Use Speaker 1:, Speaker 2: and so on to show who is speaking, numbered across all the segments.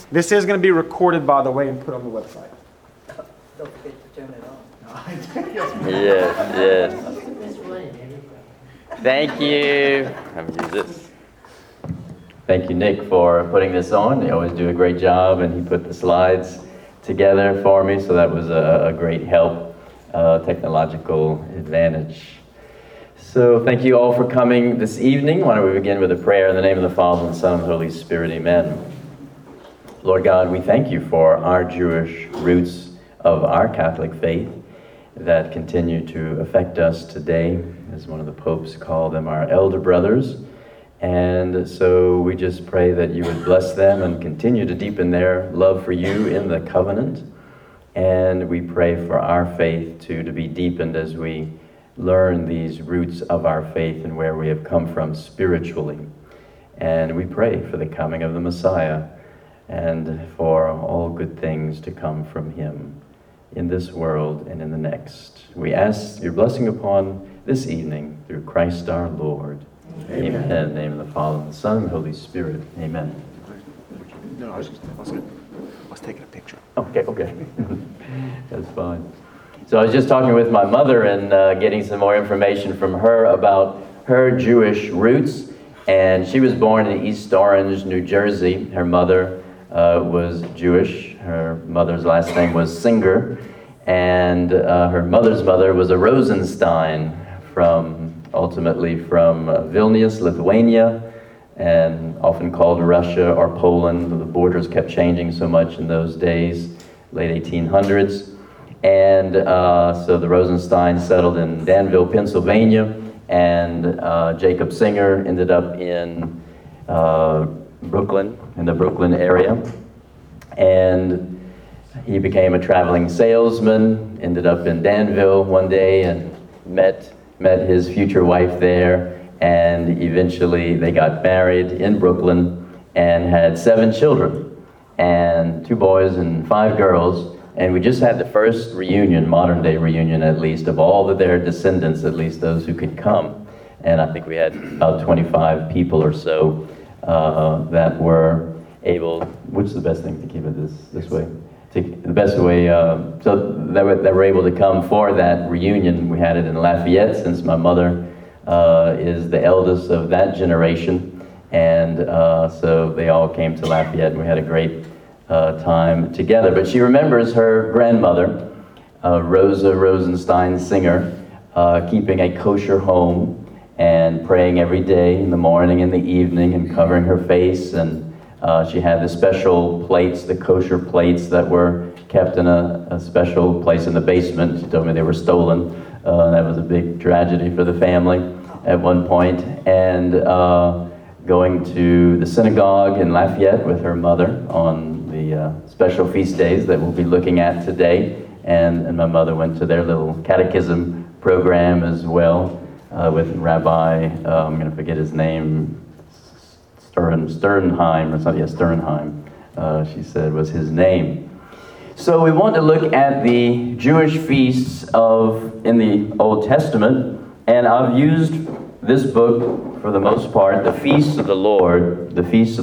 Speaker 1: This is going to be recorded, by the way, and put on the website.
Speaker 2: Don't forget to turn it on.
Speaker 3: Yes. Thank you. Let me use this. Thank you, Nick, for putting this on. You always do a great job, and he put the slides together for me, so that was a great help, technological advantage. So thank you all for coming this evening. Why don't we begin with a prayer in the name of the Father, and the Son, and the Holy Spirit. Amen. Lord God, we thank you for our Jewish roots of our Catholic faith that continue to affect us today. As one of the popes called them, our elder brothers. And so we just pray that you would bless them and continue to deepen their love for you in the covenant. And we pray for our faith to be deepened as we learn these roots of our faith and where we have come from spiritually. And we pray for the coming of the Messiah and for all good things to come from him in this world and in the next. We ask your blessing upon this evening through Christ our Lord. Amen. In the name of the Father, and the Son, and the Holy Spirit. Amen.
Speaker 1: No, I was taking a picture.
Speaker 3: Okay. That's fine. So I was just talking with my mother and getting some more information from her about her Jewish roots. And she was born in East Orange, New Jersey. Her mother was Jewish. Her mother's last name was Singer. And her mother's mother was a Rosenstein, ultimately from Vilnius, Lithuania, and often called Russia or Poland. The borders kept changing so much in those days, late 1800s. And so the Rosensteins settled in Danville, Pennsylvania, and Jacob Singer ended up in Brooklyn, in the Brooklyn area. And he became a traveling salesman, ended up in Danville one day and met his future wife there, and eventually they got married in Brooklyn and had 7 children, and 2 boys and 5 girls. And we just had the first reunion, modern day reunion at least, of all of their descendants, at least those who could come. And I think we had about 25 people or so that were able, which is the best thing to keep it this way? The best way, so that were able to come for that reunion. We had it in Lafayette, since my mother is the eldest of that generation. And so they all came to Lafayette, and we had a great time together. But she remembers her grandmother, Rosa Rosenstein Singer, keeping a kosher home and praying every day in the morning and the evening and covering her face. And she had the special plates, the kosher plates that were kept in a special place in the basement. She told me they were stolen. That was a big tragedy for the family at one point. And going to the synagogue in Lafayette with her mother on the special feast days that we'll be looking at today. And my mother went to their little catechism program as well with Rabbi, I'm going to forget his name, Sternheim, or something, Sternheim, she said was his name. So we want to look at the Jewish feasts in the Old Testament, and I've used this book for the most part, The Feasts of the Lord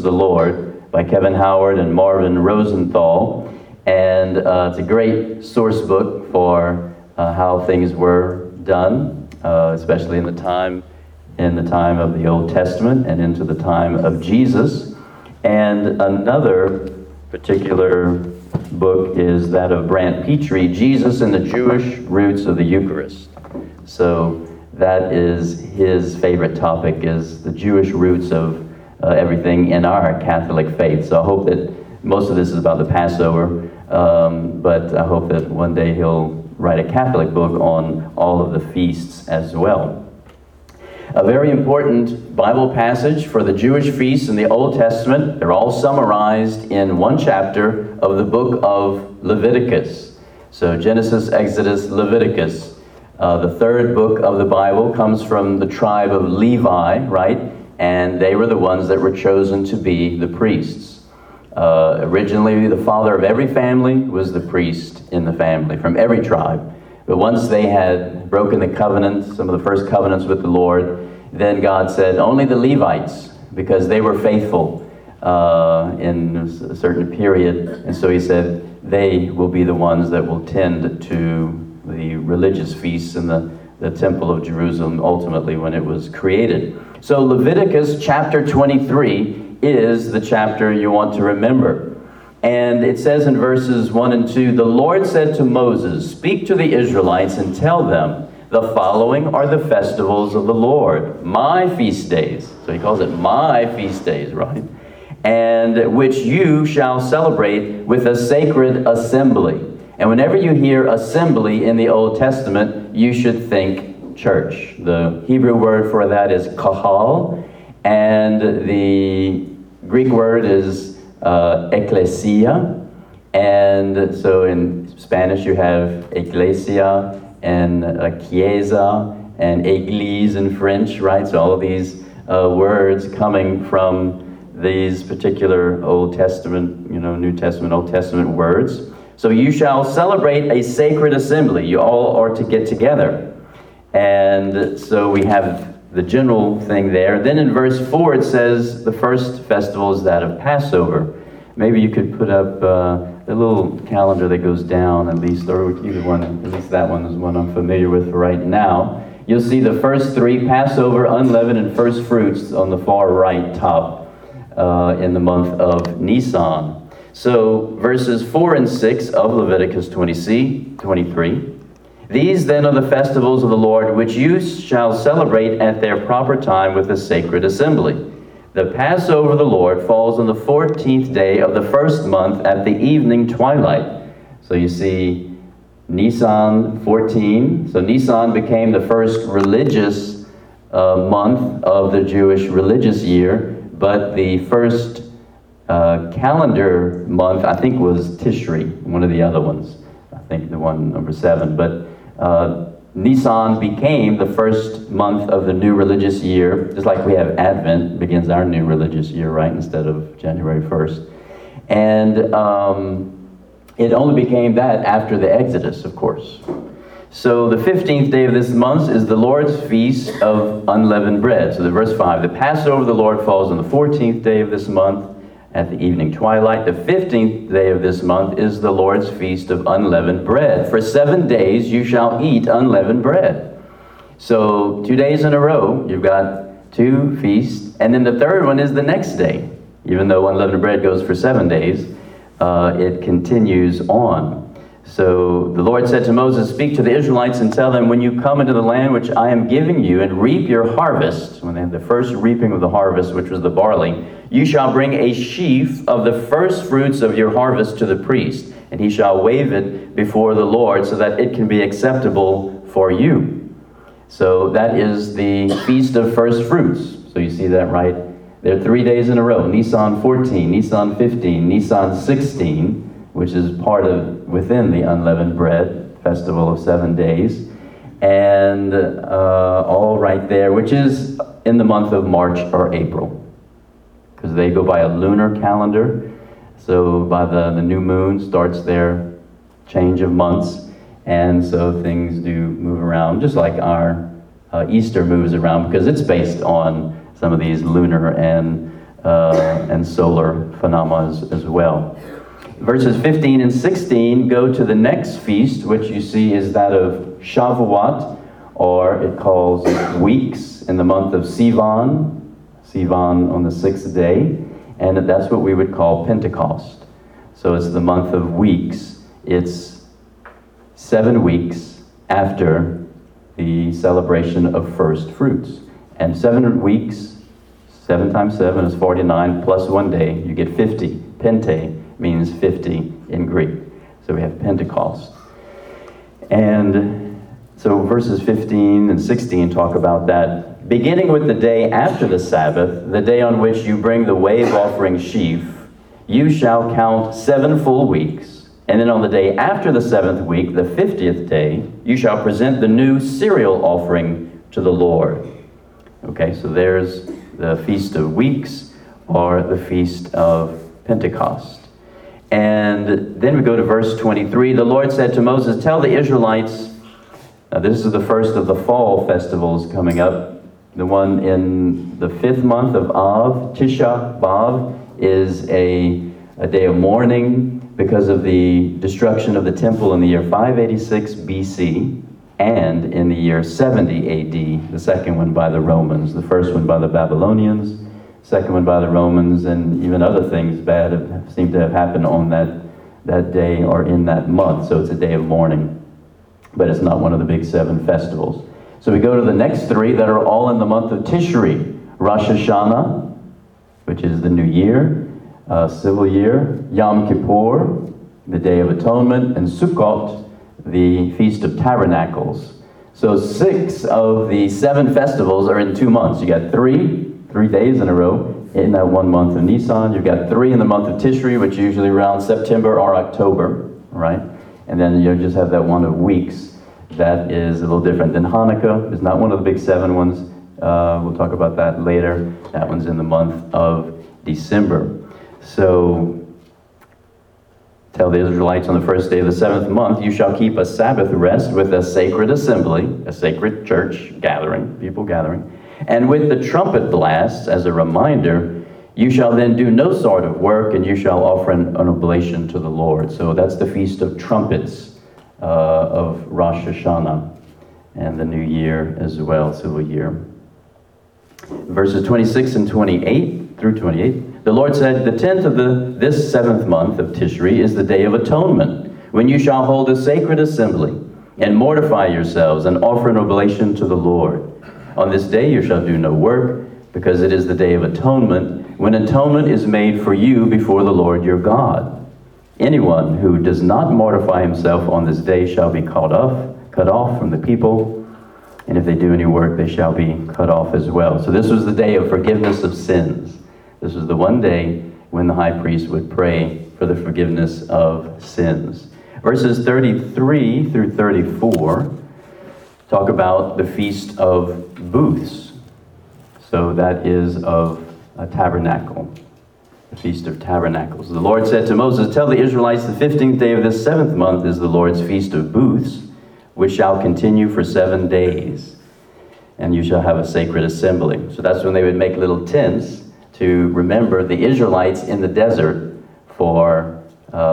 Speaker 3: by Kevin Howard and Marvin Rosenthal, and it's a great source book for how things were done, especially in the time of the Old Testament and into the time of Jesus. And another particular book is that of Brant Petrie, Jesus and the Jewish Roots of the Eucharist. So that is his favorite topic, is the Jewish roots of everything in our Catholic faith. So I hope that most of this is about the Passover, but I hope that one day he'll write a Catholic book on all of the feasts as well. A very important Bible passage for the Jewish feasts in the Old Testament. They're all summarized in one chapter of the book of Leviticus. So Genesis, Exodus, Leviticus. The third book of the Bible comes from the tribe of Levi, right? And they were the ones that were chosen to be the priests. Originally, the father of every family was the priest in the family, from every tribe. But once they had broken the covenant, some of the first covenants with the Lord, then God said, only the Levites, because they were faithful, in a certain period. And so he said they will be the ones that will tend to the religious feasts in the Temple of Jerusalem ultimately when it was created. So Leviticus chapter 23 is the chapter you want to remember. And it says in verses 1 and 2, "The Lord said to Moses, speak to the Israelites and tell them, the following are the festivals of the Lord, my feast days." So he calls it my feast days, right? "And which you shall celebrate with a sacred assembly." And whenever you hear assembly in the Old Testament, you should think church. The Hebrew word for that is kahal, and the Greek word is ecclesia. And so in Spanish you have iglesia and chiesa and église in French, right? So all of these words coming from these particular Old Testament, New Testament, Old Testament words. So you shall celebrate a sacred assembly. You all are to get together. And so we have the general thing there. Then in verse 4 it says the first festival is that of Passover. Maybe you could put up the little calendar that goes down at least, or either one, at least that one is one I'm familiar with right now. You'll see the first three, Passover, unleavened, and first fruits on the far right top in the month of Nisan. So verses 4 and 6 of Leviticus 23. "These then are the festivals of the Lord, which you shall celebrate at their proper time with a sacred assembly. The Passover of the Lord falls on the 14th day of the first month at the evening twilight." So you see Nisan 14. So Nisan became the first religious month of the Jewish religious year, but the first calendar month, I think, was Tishri, one of the other ones. I think the one number 7. But Nisan became the first month of the new religious year, just like we have Advent begins our new religious year, right, instead of January 1st. And it only became that after the Exodus, of course. So the 15th day of this month is the Lord's Feast of Unleavened Bread. So the verse 5, "The Passover of the Lord falls on the 14th day of this month at the evening twilight. The 15th day of this month is the Lord's Feast of Unleavened Bread. For 7 days you shall eat unleavened bread." So 2 days in a row, you've got 2 feasts. And then the third one is the next day. Even though unleavened bread goes for 7 days, it continues on. So the Lord said to Moses, "Speak to the Israelites and tell them, when you come into the land which I am giving you and reap your harvest," when they had the first reaping of the harvest, which was the barley, "you shall bring a sheaf of the first fruits of your harvest to the priest, and he shall wave it before the Lord so that it can be acceptable for you." So that is the Feast of First Fruits. So you see that right there, 3 days in a row. Nisan 14, Nisan 15, Nisan 16, which is part of within the unleavened bread festival of 7 days, and all right there, which is in the month of March or April, because they go by a lunar calendar. So by the new moon starts their change of months, and so things do move around, just like our Easter moves around, because it's based on some of these lunar and solar phenomena as well. Verses 15 and 16 go to the next feast, which you see is that of Shavuot, or it calls weeks, in the month of Sivan on the 6th day, and that's what we would call Pentecost. So it's the month of weeks. It's 7 weeks after the celebration of first fruits. And 7 weeks, 7 times 7 is 49, plus 1 day, you get 50. Pente means 50 in Greek. So we have Pentecost. And so verses 15 and 16 talk about that. "Beginning with the day after the Sabbath, the day on which you bring the wave offering sheaf, you shall count 7 full weeks. And then on the day after the 7th week, the 50th day, you shall present the new cereal offering to the Lord." Okay, so there's the Feast of Weeks, or the Feast of Pentecost. And then we go to verse 23. "The Lord said to Moses, tell the Israelites," now this is the first of the fall festivals coming up. The one in the 5th month of Av, Tisha B'Av, is a day of mourning because of the destruction of the temple in the year 586 BC and in the year 70 AD, the second one by the Romans, the first one by the Babylonians, second one by the Romans, and even other things bad have seemed to have happened on that day or in that month. So it's a day of mourning, but it's not one of the big 7 festivals. So we go to the next 3 that are all in the month of Tishri. Rosh Hashanah, which is the new year, civil year, Yom Kippur, the Day of Atonement, and Sukkot, the Feast of Tabernacles. So 6 of the 7 festivals are in 2 months. You got 3 days in a row in that 1 month of Nisan. You've got 3 in the month of Tishri, which is usually around September or October, right? And then you just have that one of weeks that is a little different than Hanukkah. It's not one of the big 7 ones. We'll talk about that later. That one's in the month of December. So, tell the Israelites on the first day of the 7th month, you shall keep a Sabbath rest with a sacred assembly, a sacred church gathering, people gathering. And with the trumpet blasts, as a reminder, you shall then do no sort of work, and you shall offer an oblation to the Lord. So that's the Feast of Trumpets of Rosh Hashanah, and the new year as well, civil year. Verses 26 and 28 through 28, the Lord said, the 10th of this 7th month of Tishri is the Day of Atonement, when you shall hold a sacred assembly, and mortify yourselves, and offer an oblation to the Lord. On this day you shall do no work, because it is the Day of Atonement, when atonement is made for you before the Lord your God. Anyone who does not mortify himself on this day shall be cut off from the people, and if they do any work, they shall be cut off as well. So this was the day of forgiveness of sins. This was the one day when the high priest would pray for the forgiveness of sins. Verses 33 through 34 talk about the Feast of Booths. So that is of a tabernacle, the Feast of Tabernacles. The Lord said to Moses, tell the Israelites the 15th day of this 7th month is the Lord's Feast of Booths, which shall continue for 7 days. And you shall have a sacred assembly. So that's when they would make little tents to remember the Israelites in the desert for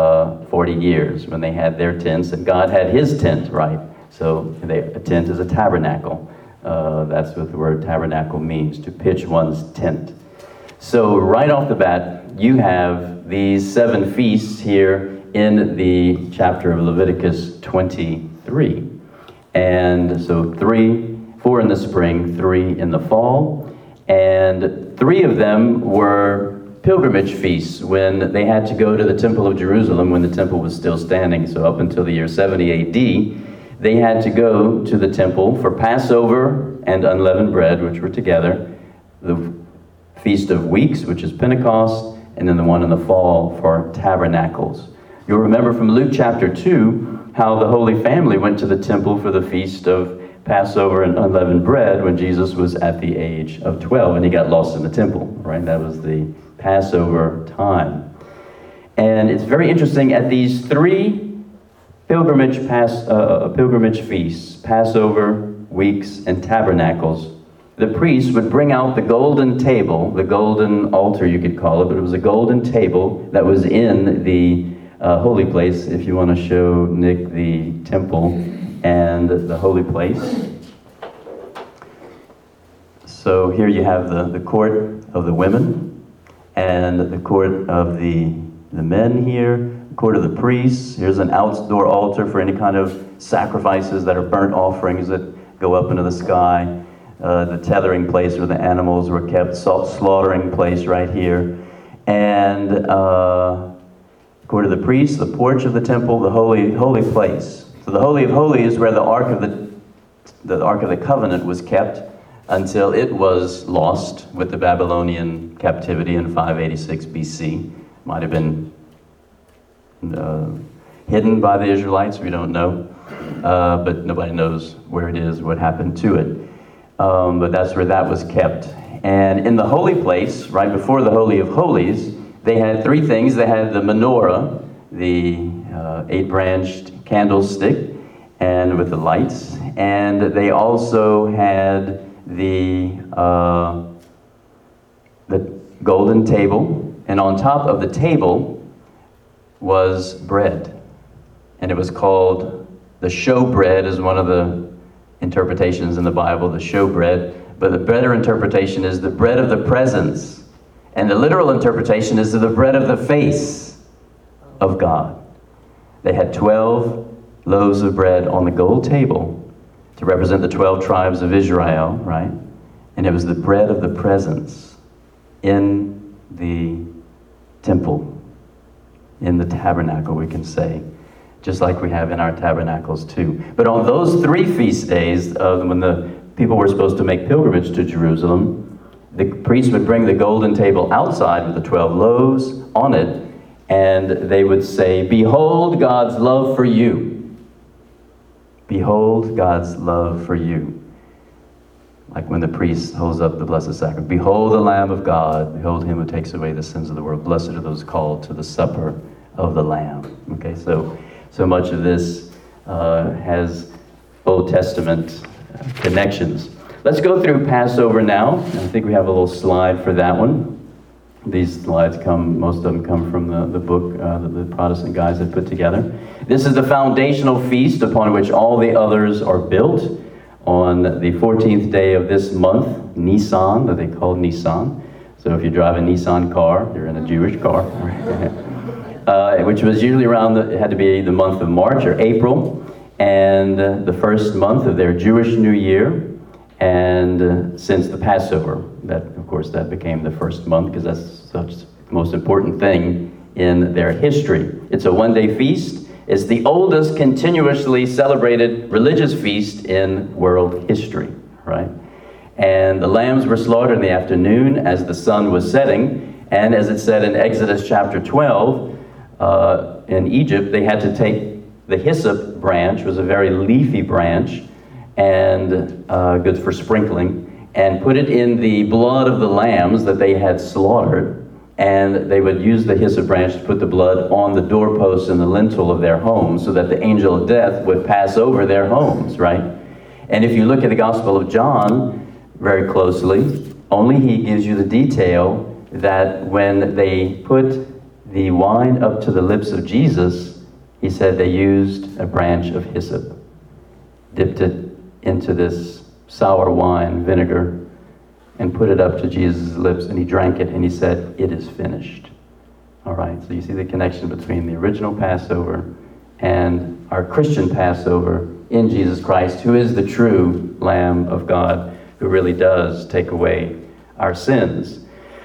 Speaker 3: 40 years when they had their tents, and God had his tent, right? So a tent is a tabernacle. That's what the word tabernacle means, to pitch one's tent. So right off the bat, you have these 7 feasts here in the chapter of Leviticus 23. And so 4 in the spring, 3 in the fall. And 3 of them were pilgrimage feasts when they had to go to the Temple of Jerusalem when the temple was still standing. So up until the year 70 AD, they had to go to the temple for Passover and unleavened bread, which were together, the Feast of Weeks, which is Pentecost, and then the one in the fall for Tabernacles. You'll remember from Luke chapter 2 how the Holy Family went to the temple for the Feast of Passover and unleavened bread when Jesus was at the age of 12 and he got lost in the temple, right? That was the Passover time. And it's very interesting, at these 3 pilgrimage feasts, Passover, Weeks, and Tabernacles, the priest would bring out the golden table, the golden altar you could call it, but it was a golden table that was in the holy place. If you want to show Nick the temple and the holy place. So here you have the court of the women and the court of the men here, the court of the priests. Here's an outdoor altar for any kind of sacrifices that are burnt offerings that go up into the sky. The tethering place where the animals were kept, slaughtering place right here. And court of the priests, the porch of the temple, the holy place. So the Holy of Holies is where the Ark of the Covenant was kept until it was lost with the Babylonian captivity in 586 BC. Might have been hidden by the Israelites, we don't know. But nobody knows where it is, what happened to it. But that's where that was kept. And in the holy place, right before the Holy of Holies, they had 3 things. They had the menorah, the 8-branched candlestick, and with the lights. And they also had the golden table And on top of the table was bread. And it was called the showbread, is one of the interpretations in the Bible, the showbread. But the better interpretation is the bread of the presence. And the literal interpretation is the bread of the face of God. They had 12 loaves of bread on the gold table to represent the 12 tribes of Israel, right? And it was the bread of the presence in the temple, in the tabernacle, we can say, just like we have in our tabernacles too. But on those 3 feast days, when the people were supposed to make pilgrimage to Jerusalem, the priest would bring the golden table outside with the 12 loaves on it, and they would say, "Behold God's love for you. Behold God's love for you." Like when the priest holds up the Blessed Sacrament. "Behold the Lamb of God. Behold him who takes away the sins of the world. Blessed are those called to the supper of the Lamb." Okay, so much of this has Old Testament connections. Let's go through Passover now. I think we have a little slide for that one. These slides most of them come from the book that the Protestant guys had put together. This is the foundational feast upon which all the others are built. On the 14th day of this month, Nisan, that they call Nisan. So if you drive a Nissan car, you're in a Jewish car. Which was usually it had to be the month of March or April, and the first month of their Jewish New Year. And since the Passover, that became the first month, because that's such the most important thing in their history. It's a one-day feast. It's the oldest continuously celebrated religious feast in world history, right? And the lambs were slaughtered in the afternoon as the sun was setting. And as it said in Exodus chapter 12, in Egypt, they had to take the hyssop branch, was a very leafy branch, and good for sprinkling, and put it in the blood of the lambs that they had slaughtered, and they would use the hyssop branch to put the blood on the doorposts and the lintel of their homes so that the angel of death would pass over their homes, right? And if you look at the Gospel of John very closely, only he gives you the detail that when they put the wine up to the lips of Jesus, he said they used a branch of hyssop, dipped it into this sour wine, vinegar, and put it up to Jesus' lips, and he drank it, and he said, "It is finished." All right, so you see the connection between the original Passover and our Christian Passover in Jesus Christ, who is the true Lamb of God, who really does take away our sins.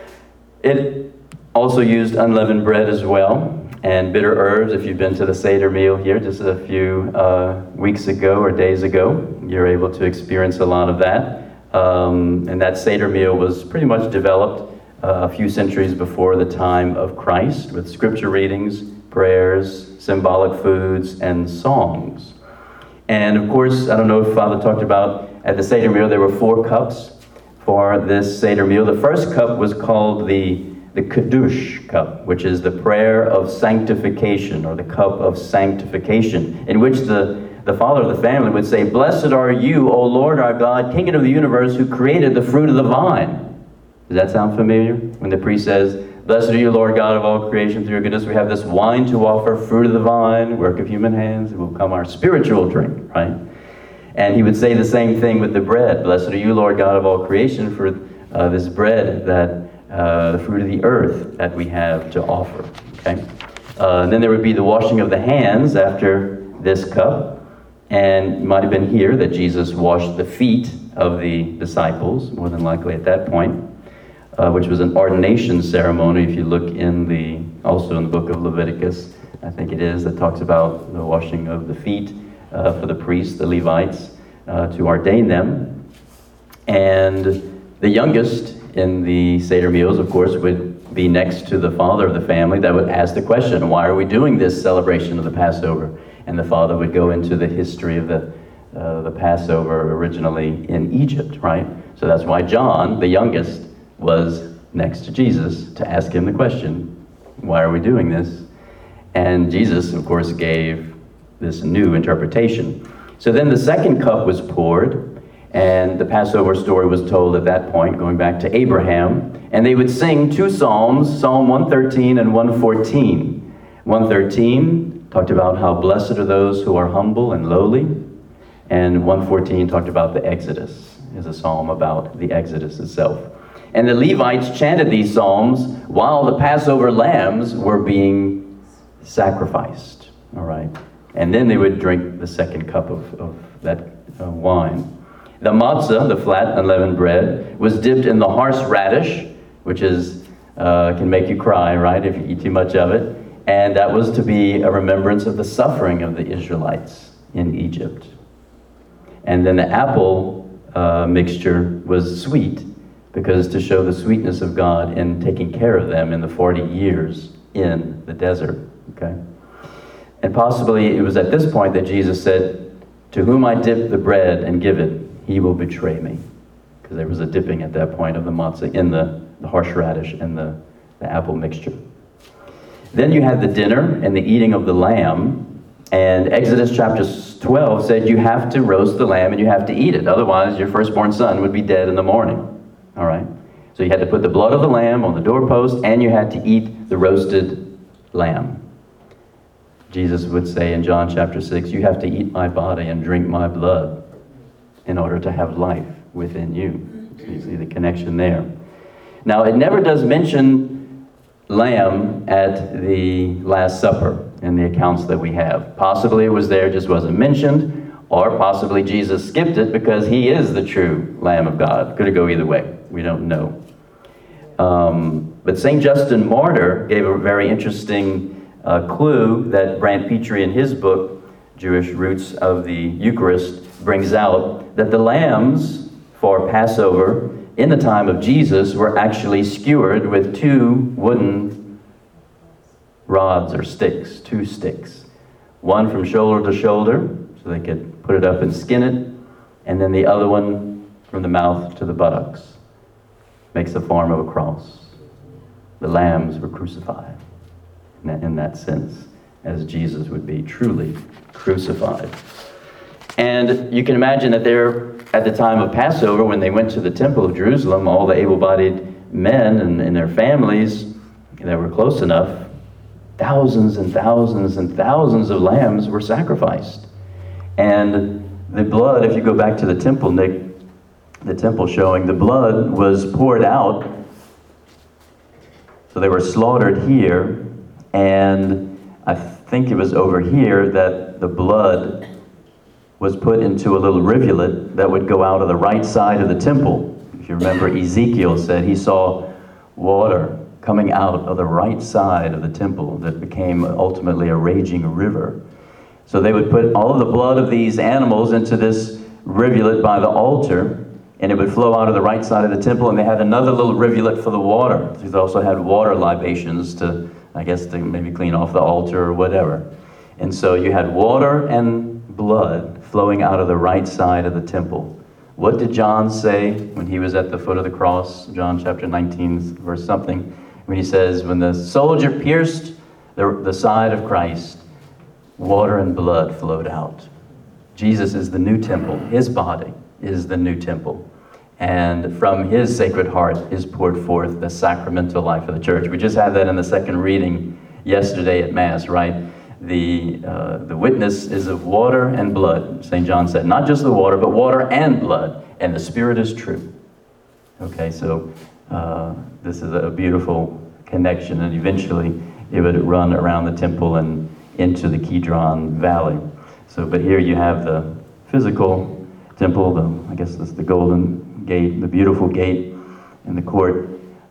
Speaker 3: It also used unleavened bread as well, and bitter herbs. If you've been to the Seder meal here just a few weeks ago or days ago, you're able to experience a lot of that. And that Seder meal was pretty much developed a few centuries before the time of Christ, with scripture readings, prayers, symbolic foods, and songs. And of course, I don't know if Father talked about, at the Seder meal, there were 4 cups for this Seder meal. The first cup was called the Kiddush cup, which is the prayer of sanctification, or the cup of sanctification, in which the father of the family would say, "Blessed are you, O Lord our God, King of the universe, who created the fruit of the vine." Does that sound familiar? When the priest says, "Blessed are you, Lord God of all creation, through your goodness we have this wine to offer, fruit of the vine, work of human hands, it will become our spiritual drink," right? And he would say the same thing with the bread. "Blessed are you, Lord God of all creation, for this bread that the fruit of the earth that we have to offer." Okay. Then there would be the washing of the hands after this cup. And it might have been here that Jesus washed the feet of the disciples, more than likely at that point, which was an ordination ceremony. If you look also in the book of Leviticus, I think it is, that talks about the washing of the feet for the priests, the Levites, to ordain them. And the youngest in the Seder meals, of course, would be next to the father of the family that would ask the question, "Why are we doing this celebration of the Passover?" And the father would go into the history of the Passover originally in Egypt, right? So that's why John, the youngest, was next to Jesus to ask him the question, "Why are we doing this?" And Jesus, of course, gave this new interpretation. So then the second cup was poured, And the Passover story was told at that point, going back to Abraham. And they would sing two psalms, Psalm 113 and 114. 113 talked about how blessed are those who are humble and lowly. And 114 talked about the Exodus, is a psalm about the Exodus itself. And the Levites chanted these psalms while the Passover lambs were being sacrificed. All right. And then they would drink the second cup of that wine. The matzah, the flat unleavened bread, was dipped in the horseradish, which is can make you cry, right, if you eat too much of it. And that was to be a remembrance of the suffering of the Israelites in Egypt. And then the apple mixture was sweet, because to show the sweetness of God in taking care of them in the 40 years in the desert. Okay? And possibly it was at this point that Jesus said, "To whom I dip the bread and give it, he will betray me." Because there was a dipping at that point of the matzah in the horseradish and the apple mixture. Then you had the dinner and the eating of the lamb. And Exodus chapter 12 said you have to roast the lamb and you have to eat it. Otherwise, your firstborn son would be dead in the morning. All right? So you had to put the blood of the lamb on the doorpost, and you had to eat the roasted lamb. Jesus would say in John chapter 6, you have to eat my body and drink my blood in order to have life within you. So you see the connection there. Now, it never does mention lamb at the Last Supper in the accounts that we have. Possibly it was there, just wasn't mentioned, or possibly Jesus skipped it because he is the true Lamb of God. Could it go either way? We don't know. But St. Justin Martyr gave a very interesting clue that Brant Petrie in his book, Jewish Roots of the Eucharist, brings out that the lambs for Passover in the time of Jesus were actually skewered with two wooden rods or sticks, two sticks. One from shoulder to shoulder, so they could put it up and skin it, and then the other one from the mouth to the buttocks. Makes the form of a cross. The lambs were crucified in that sense, as Jesus would be truly crucified. And you can imagine that there, at the time of Passover, when they went to the temple of Jerusalem, all the able-bodied men and their families that were close enough, thousands and thousands and thousands of lambs were sacrificed. And the blood, if you go back to the temple, Nick, the temple showing, the blood was poured out. So they were slaughtered here, and I think it was over here that the blood was put into a little rivulet that would go out of the right side of the temple. If you remember, Ezekiel said he saw water coming out of the right side of the temple that became ultimately a raging river. So they would put all of the blood of these animals into this rivulet by the altar, and it would flow out of the right side of the temple, and they had another little rivulet for the water. They also had water libations to, I guess, to maybe clean off the altar or whatever. And so you had water and blood flowing out of the right side of the temple. What did John say when he was at the foot of the cross? John chapter 19, verse something, when he says, when the soldier pierced the side of Christ, water and blood flowed out. Jesus is the new temple. His body is the new temple. And from his sacred heart is poured forth the sacramental life of the church. We just had that in the second reading yesterday at Mass, right? The witness is of water and blood. St. John said, not just the water, but water and blood. And the Spirit is true. Okay, so this is a beautiful connection. And eventually it would run around the temple and into the Kidron Valley. So, but here you have the physical temple, I guess that's the Golden Gate, the beautiful gate in the court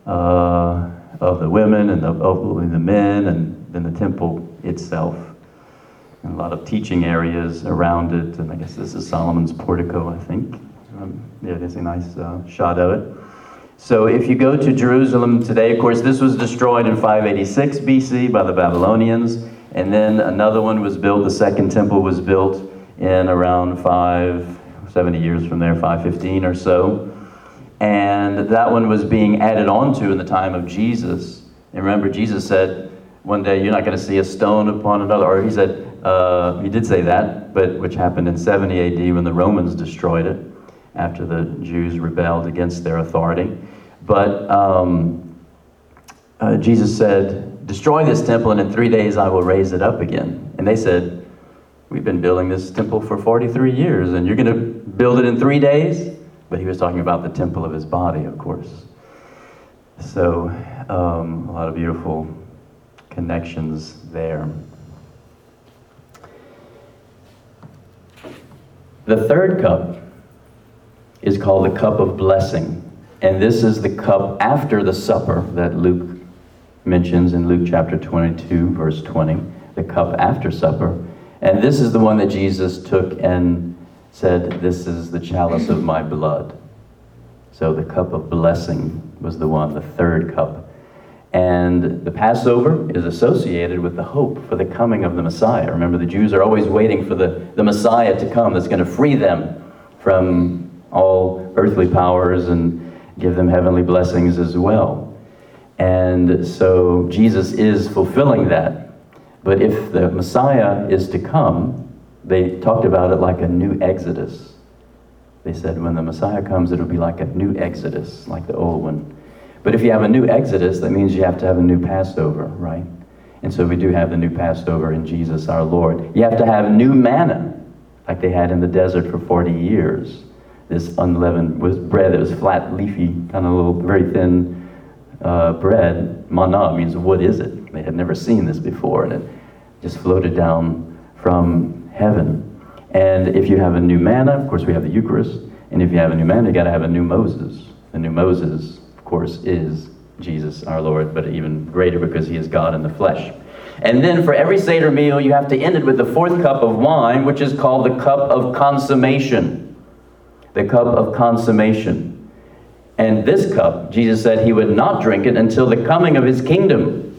Speaker 3: of the women and of the men, and then the temple itself. And a lot of teaching areas around it, and I guess this is Solomon's portico, I think. Yeah, there's a nice shot of it. So if you go to Jerusalem today, of course, this was destroyed in 586 BC by the Babylonians, and then another one was built, the second temple was built in around 570 years from there, 515 or so. And that one was being added on to in the time of Jesus. And remember, Jesus said, one day you're not going to see a stone upon another, or he said, he did say that, but which happened in 70 AD when the Romans destroyed it. after the Jews rebelled against their authority. But Jesus said, destroy this temple and in 3 days I will raise it up again. And they said, we've been building this temple for 43 years and you're going to build it in 3 days? But he was talking about the temple of his body, of course. So a lot of beautiful connections there. The third cup is called the cup of blessing. And this is the cup after the supper that Luke mentions in Luke chapter 22, verse 20. The cup after supper. And this is the one that Jesus took and said, this is the chalice of my blood. So the cup of blessing was the one, the third cup. And the Passover is associated with the hope for the coming of the Messiah. Remember, the Jews are always waiting for the Messiah to come that's going to free them from all earthly powers and give them heavenly blessings as well. And so Jesus is fulfilling that. But if the Messiah is to come, they talked about it like a new Exodus. They said when the Messiah comes, it'll be like a new Exodus, like the old one. But if you have a new Exodus, that means you have to have a new Passover, right? And so we do have the new Passover in Jesus our Lord. You have to have new manna, like they had in the desert for 40 years. This unleavened bread that was flat, leafy, kind of little, very thin bread. Manna means, what is it? They had never seen this before, and it just floated down from heaven. And if you have a new manna, of course we have the Eucharist, and if you have a new manna, you got to have a new Moses. The new Moses, of course, is Jesus our Lord, but even greater because he is God in the flesh. And then for every Seder meal, you have to end it with the fourth cup of wine, which is called the cup of consummation. The cup of consummation. And this cup, Jesus said he would not drink it until the coming of his kingdom.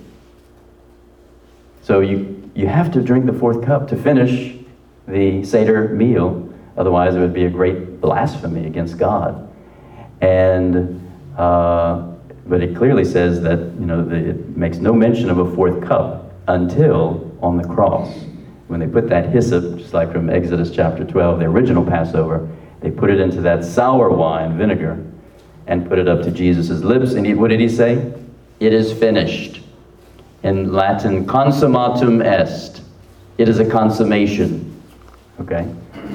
Speaker 3: So you have to drink the fourth cup to finish the Seder meal. Otherwise, it would be a great blasphemy against God. And but it clearly says that it makes no mention of a fourth cup until on the cross. When they put that hyssop, just like from Exodus chapter 12, the original Passover, they put it into that sour wine, vinegar, and put it up to Jesus' lips. And what did he say? It is finished. In Latin, consummatum est. It is a consummation. Okay?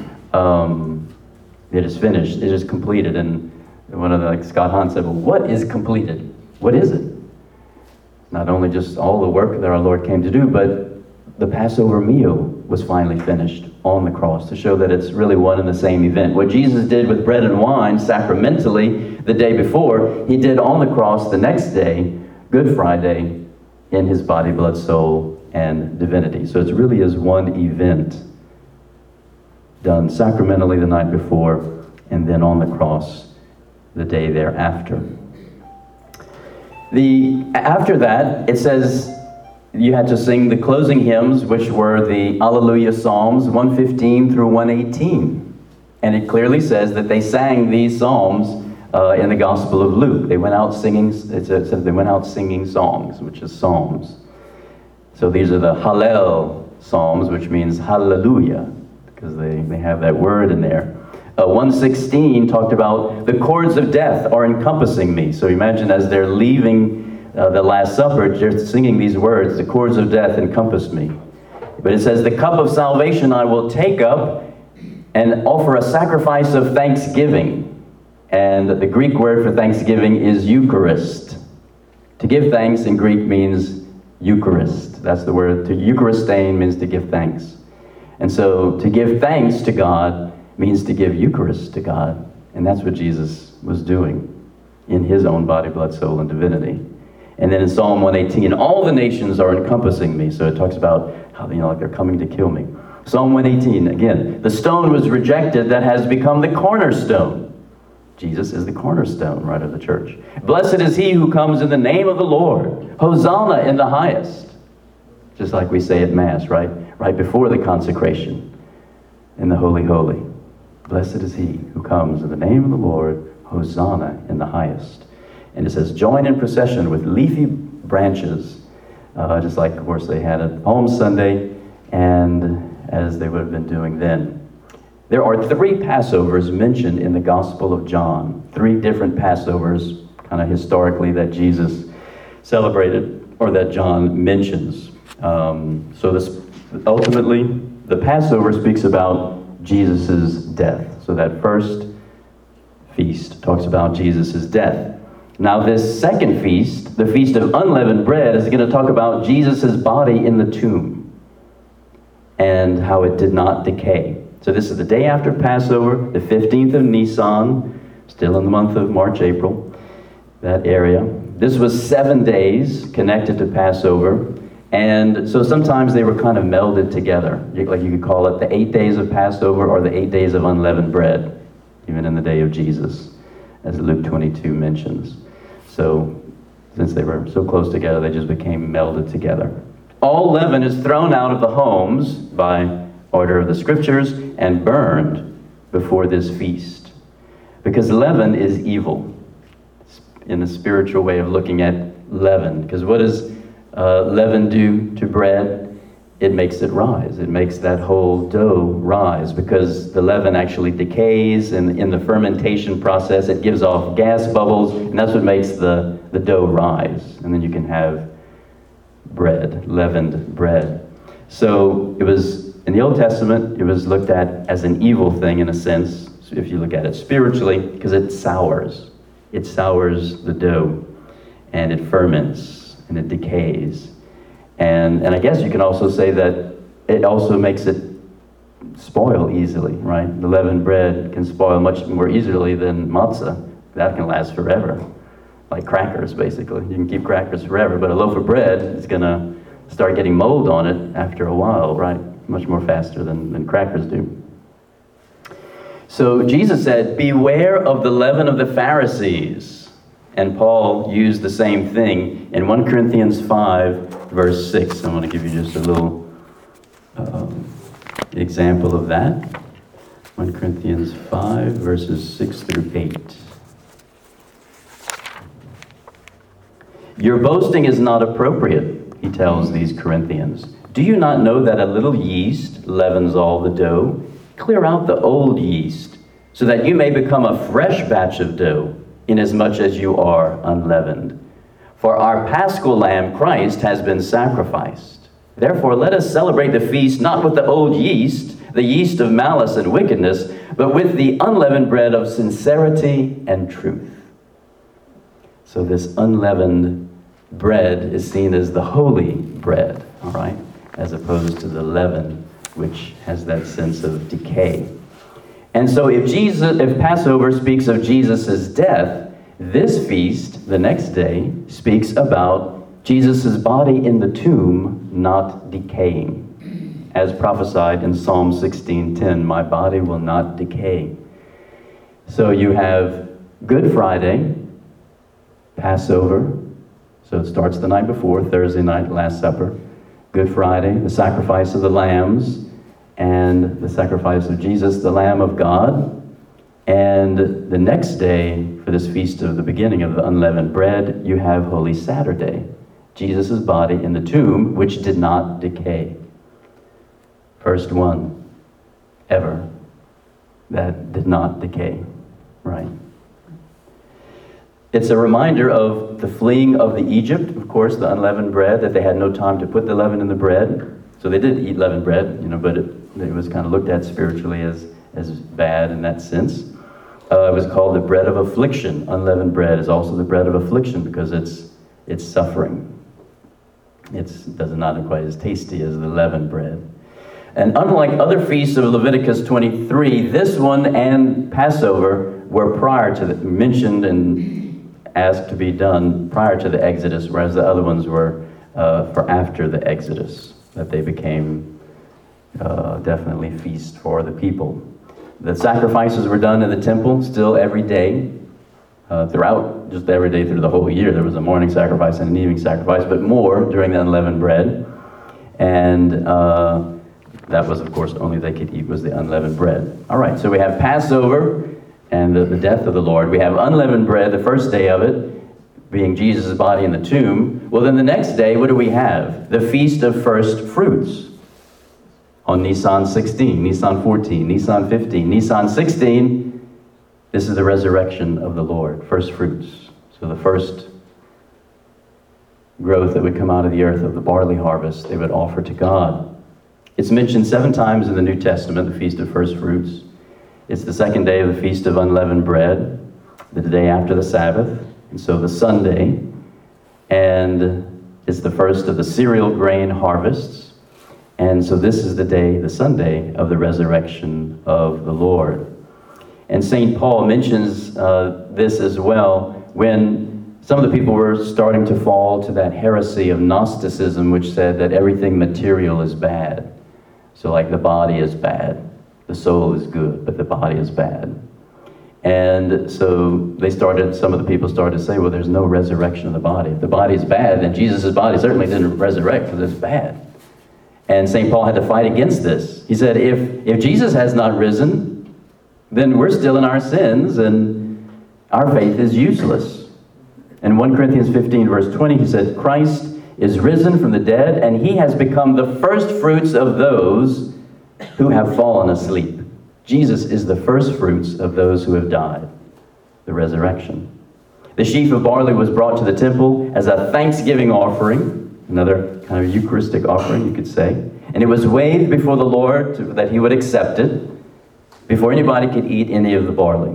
Speaker 3: It is finished. It is completed. And one of the, Scott Hahn said, well, what is completed? What is it? Not only just all the work that our Lord came to do, but the Passover meal was finally finished on the cross to show that it's really one and the same event. What Jesus did with bread and wine sacramentally the day before, he did on the cross the next day, Good Friday, in his body, blood, soul, and divinity. So it really is one event done sacramentally the night before and then on the cross the day thereafter. After that, it says you had to sing the closing hymns, which were the Alleluia Psalms 115 through 118. And it clearly says that they sang these psalms in the Gospel of Luke. They went out singing, it says they went out singing songs, which is psalms. So these are the Hallel Psalms, which means hallelujah, because they have that word in there. 116 talked about the cords of death are encompassing me. So imagine as they're leaving the Last Supper, they're singing these words, the cords of death encompass me. But it says, the cup of salvation I will take up and offer a sacrifice of thanksgiving. And the Greek word for thanksgiving is Eucharist. To give thanks in Greek means Eucharist. That's the word. To Eucharistein means to give thanks. And so to give thanks to God means to give Eucharist to God. And that's what Jesus was doing in his own body, blood, soul, and divinity. And then in Psalm 118, all the nations are encompassing me. So it talks about how, like they're coming to kill me. Psalm 118, again, the stone was rejected that has become the cornerstone. Jesus is the cornerstone, right, of the church. Blessed is he who comes in the name of the Lord. Hosanna in the highest. Just like we say at Mass, right? Right before the consecration in the Holy Holy. Blessed is he who comes in the name of the Lord. Hosanna in the highest. And it says, join in procession with leafy branches, just like, of course, they had at Palm Sunday, and as they would have been doing then. There are 3 Passovers mentioned in the Gospel of John. 3 different Passovers, kind of historically, that Jesus celebrated, or that John mentions. Ultimately, the Passover speaks about Jesus' death. So that first feast talks about Jesus' death. Now this second feast, the Feast of Unleavened Bread, is going to talk about Jesus' body in the tomb and how it did not decay. So this is the day after Passover, the 15th of Nisan, still in the month of March, April, that area. This was 7 days connected to Passover. And so sometimes they were kind of melded together. Like you could call it the 8 days of Passover or the 8 days of unleavened bread, even in the day of Jesus, as Luke 22 mentions. So since they were so close together, they just became melded together. All leaven is thrown out of the homes by order of the scriptures and burned before this feast. Because leaven is evil, in the spiritual way of looking at leaven. Because what does leaven do to bread? It makes it rise. It makes that whole dough rise, because the leaven actually decays, and in the fermentation process it gives off gas bubbles, and that's what makes the dough rise. And then you can have bread, leavened bread. So it was, in the Old Testament, it was looked at as an evil thing in a sense, if you look at it spiritually, because it sours. It sours the dough, and it ferments, and it decays. And I guess you can also say that it also makes it spoil easily, right? The leavened bread can spoil much more easily than matzah. That can last forever, like crackers, basically. You can keep crackers forever, but a loaf of bread is going to start getting mold on it after a while, right? Much more faster than crackers do. So Jesus said, "Beware of the leaven of the Pharisees." And Paul used the same thing in 1 Corinthians 5, verse 6. I want to give you just a little example of that. 1 Corinthians 5, verses 6 through 8. "Your boasting is not appropriate," he tells these Corinthians. "Do you not know that a little yeast leavens all the dough? Clear out the old yeast, so that you may become a fresh batch of dough, inasmuch as you are unleavened. For our Paschal Lamb, Christ, has been sacrificed. Therefore let us celebrate the feast not with the old yeast, the yeast of malice and wickedness, but with the unleavened bread of sincerity and truth." So this unleavened bread is seen as the holy bread, all right, as opposed to the leaven, which has that sense of decay. And so if Passover speaks of Jesus' death, this feast, the next day, speaks about Jesus' body in the tomb not decaying. As prophesied in Psalm 16:10, "My body will not decay." So you have Good Friday, Passover, so it starts the night before, Thursday night, Last Supper. Good Friday, the sacrifice of the lambs, and the sacrifice of Jesus, the Lamb of God. And the next day, for this feast of the beginning of the unleavened bread, you have Holy Saturday, Jesus' body in the tomb, which did not decay. First one ever that did not decay, right? It's a reminder of the fleeing of the Egypt, of course, the unleavened bread, that they had no time to put the leaven in the bread. So they did eat leavened bread, but it was kind of looked at spiritually as bad in that sense. It was called the bread of affliction. Unleavened bread is also the bread of affliction because it's suffering. It does not quite as tasty as the leavened bread. And unlike other feasts of Leviticus 23, this one and Passover were mentioned and asked to be done prior to the Exodus, whereas the other ones were for after the Exodus, that they became definitely feast for the people. The sacrifices were done in the temple still every day, throughout, just every day through the whole year. There was a morning sacrifice and an evening sacrifice, but more during the unleavened bread. And that was, of course, only they could eat was the unleavened bread. All right, so we have Passover and the death of the Lord. We have unleavened bread, the first day of it, being Jesus' body in the tomb. Well, then the next day, what do we have? The Feast of First Fruits. on Nisan 16, Nisan 14, Nisan 15, Nisan 16. This is the resurrection of the Lord, first fruits. So the first growth that would come out of the earth of the barley harvest, they would offer to God. It's mentioned 7 times in the New Testament, the Feast of First Fruits. It's the second day of the Feast of Unleavened Bread, the day after the Sabbath, and so the Sunday. And it's the first of the cereal grain harvests. And so this is the day, the Sunday, of the resurrection of the Lord. And St. Paul mentions this as well when some of the people were starting to fall to that heresy of Gnosticism, which said that everything material is bad. So like the body is bad, the soul is good, but the body is bad. And so some of the people started to say, well, there's no resurrection of the body. If the body is bad, then Jesus' body certainly didn't resurrect because it's bad. And St. Paul had to fight against this. He said, if Jesus has not risen, then we're still in our sins and our faith is useless. In 1 Corinthians 15, verse 20, he said, Christ is risen from the dead, and he has become the first fruits of those who have fallen asleep. Jesus is the first fruits of those who have died, the resurrection. The sheaf of barley was brought to the temple as a thanksgiving offering, another kind of Eucharistic offering, you could say. And it was waved before the Lord that he would accept it before anybody could eat any of the barley.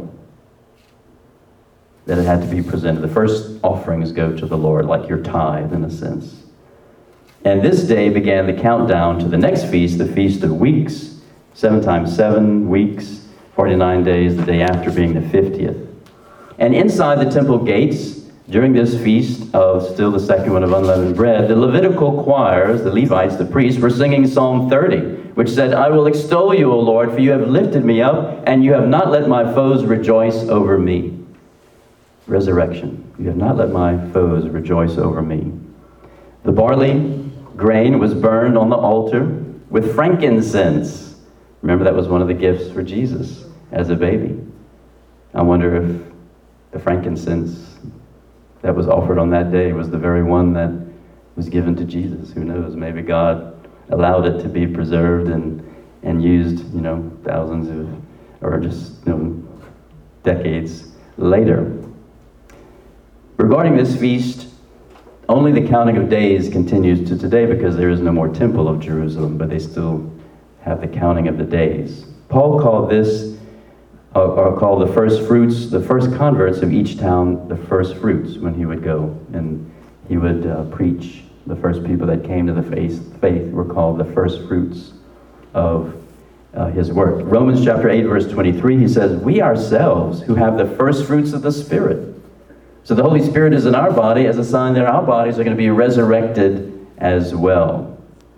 Speaker 3: That it had to be presented. The first offerings go to the Lord, like your tithe in a sense. And this day began the countdown to the next feast, the Feast of Weeks, 7 times 7 weeks, 49 days, the day after being the 50th. And inside the temple gates, during this feast of still the second one of unleavened bread, the Levitical choirs, the Levites, the priests, were singing Psalm 30, which said, I will extol you, O Lord, for you have lifted me up, and you have not let my foes rejoice over me. Resurrection. You have not let my foes rejoice over me. The barley grain was burned on the altar with frankincense. Remember, that was one of the gifts for Jesus as a baby. I wonder if the frankincense that was offered on that day was the very one that was given to Jesus. Who knows? Maybe God allowed it to be preserved and used, thousands of, or just, decades later. Regarding this feast, only the counting of days continues to today because there is no more temple of Jerusalem, but they still have the counting of the days. Paul called this, called the first fruits, the first converts of each town, the first fruits when he would go and he would preach. The first people that came to the faith were called the first fruits of his work. Romans chapter 8, verse 23, he says, we ourselves who have the first fruits of the Spirit. So the Holy Spirit is in our body as a sign that our bodies are going to be resurrected as well.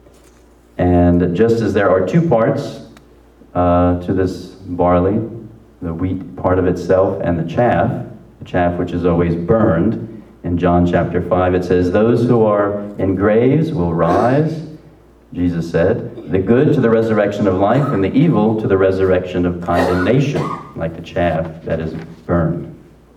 Speaker 3: And just as there are 2 parts to this barley, the wheat part of itself and the chaff which is always burned. In John chapter 5 it says, those who are in graves will rise, Jesus said, the good to the resurrection of life and the evil to the resurrection of condemnation, like the chaff that is burned.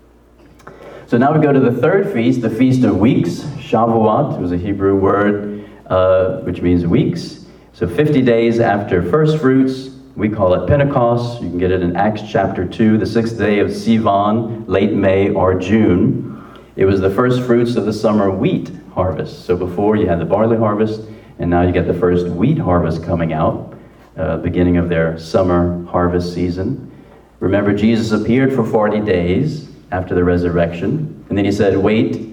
Speaker 3: So now we go to the third feast, the Feast of Weeks. Shavuot was a Hebrew word which means weeks. So 50 days after first fruits, we call it Pentecost. You can get it in Acts chapter 2, the 6th day of Sivan, late May or June. It was the first fruits of the summer wheat harvest. So before you had the barley harvest, and now you get the first wheat harvest coming out, beginning of their summer harvest season. Remember, Jesus appeared for 40 days after the resurrection. And then he said, wait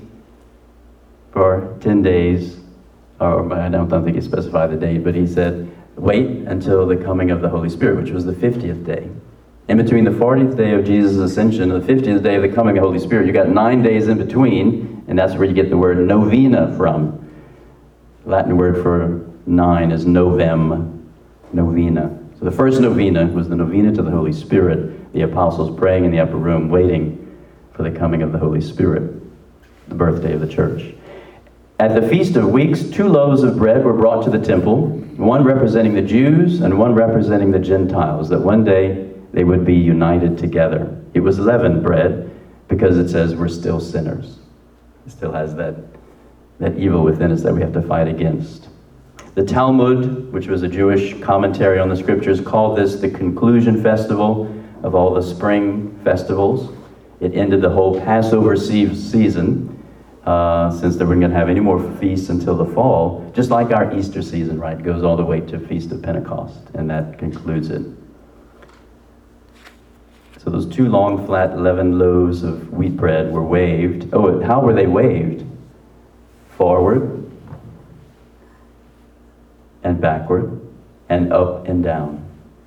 Speaker 3: for 10 days, or I don't think he specified the date, but he said, wait until the coming of the Holy Spirit, which was the 50th day. In between the 40th day of Jesus' ascension and the 50th day of the coming of the Holy Spirit, you got 9 days in between, and that's where you get the word novena from. Latin word for 9 is novem, novena. So the first novena was the novena to the Holy Spirit, the apostles praying in the upper room, waiting for the coming of the Holy Spirit, the birthday of the church. At the Feast of Weeks, 2 loaves of bread were brought to the temple, one representing the Jews and one representing the Gentiles, that one day they would be united together. It was leavened bread because it says we're still sinners. It still has that evil within us that we have to fight against. The Talmud, which was a Jewish commentary on the scriptures, called this the conclusion festival of all the spring festivals. It ended the whole Passover season, since they weren't going to have any more feasts until the fall, just like our Easter season, right? It goes all the way to Feast of Pentecost, and that concludes it. So those two long, flat, leavened loaves of wheat bread were waved. Oh, how were they waved? Forward and backward and up and down.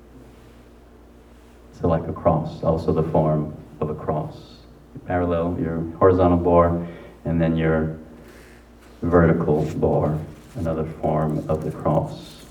Speaker 3: So like a cross, also the form of a cross. Parallel, your horizontal bar, and then your vertical bar, another form of the cross.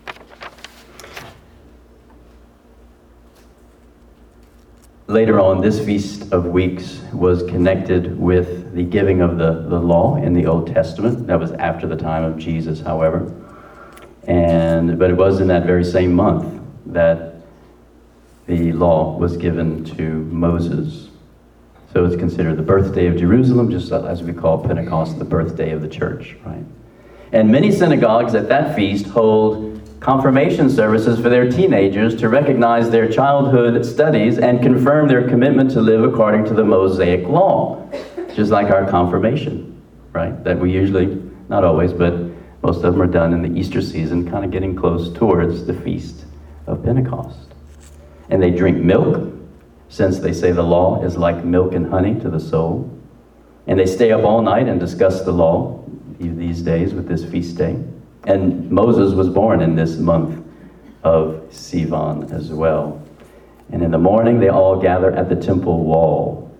Speaker 3: Later on, this Feast of Weeks was connected with the giving of the law in the Old Testament. That was after the time of Jesus, however. But it was in that very same month that the law was given to Moses. So it's considered the birthday of Jerusalem, just as we call Pentecost the birthday of the church, right? And many synagogues at that feast hold confirmation services for their teenagers to recognize their childhood studies and confirm their commitment to live according to the Mosaic law, just like our confirmation, right? That we usually, not always, but most of them are done in the Easter season, kind of getting close towards the Feast of Pentecost. And they drink milk, since they say the law is like milk and honey to the soul. And they stay up all night and discuss the law these days with this feast day. And Moses was born in this month of Sivan as well. And in the morning, they all gather at the temple wall.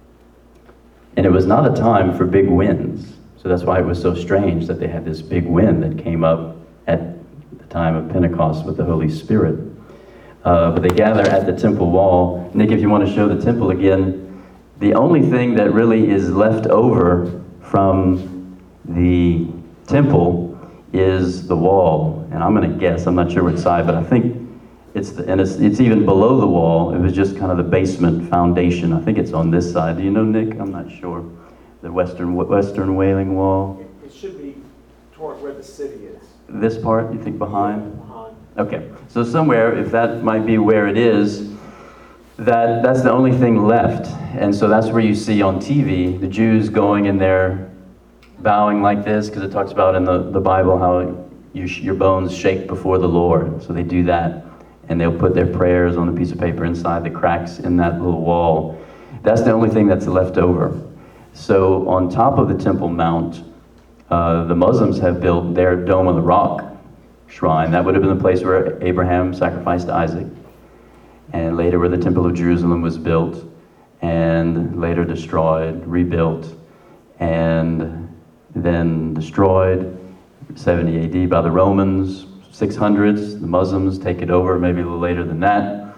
Speaker 3: And it was not a time for big winds. So that's why it was so strange that they had this big wind that came up at the time of Pentecost with the Holy Spirit. But they gather at the temple wall. Nick, if you want to show the temple again, the only thing that really is left over from the temple is the wall. And I'm going to guess, I'm not sure which side, but I think it's even below the wall. It was just kind of the basement foundation. I think it's on this side. Do you know, Nick? I'm not sure. The Western Wailing Wall.
Speaker 1: It should be toward where the city is.
Speaker 3: This part, you think behind?
Speaker 1: Behind.
Speaker 3: Okay, so somewhere, if that might be where it is, that's the only thing left. And so that's where you see on TV the Jews going in there bowing like this, because it talks about in the Bible how your bones shake before the Lord. So they do that, and they'll put their prayers on a piece of paper inside the cracks in that little wall. That's the only thing that's left over. So on top of the Temple Mount, the Muslims have built their Dome of the Rock shrine. That would have been the place where Abraham sacrificed Isaac, and later where the Temple of Jerusalem was built, and later destroyed, rebuilt, and then destroyed 70 AD by the Romans, 600s. The Muslims take it over, maybe a little later than that,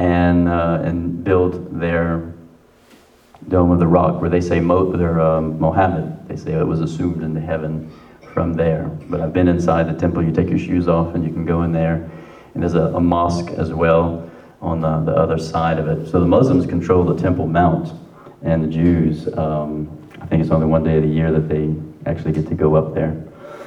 Speaker 3: and build their Dome of the Rock, where they say Mohammed. They say it was assumed into heaven from there. But I've been inside the temple. You take your shoes off and you can go in there. And there's a mosque as well on the other side of it. So the Muslims control the Temple Mount, and the Jews, I think it's only one day of the year that they actually get to go up there.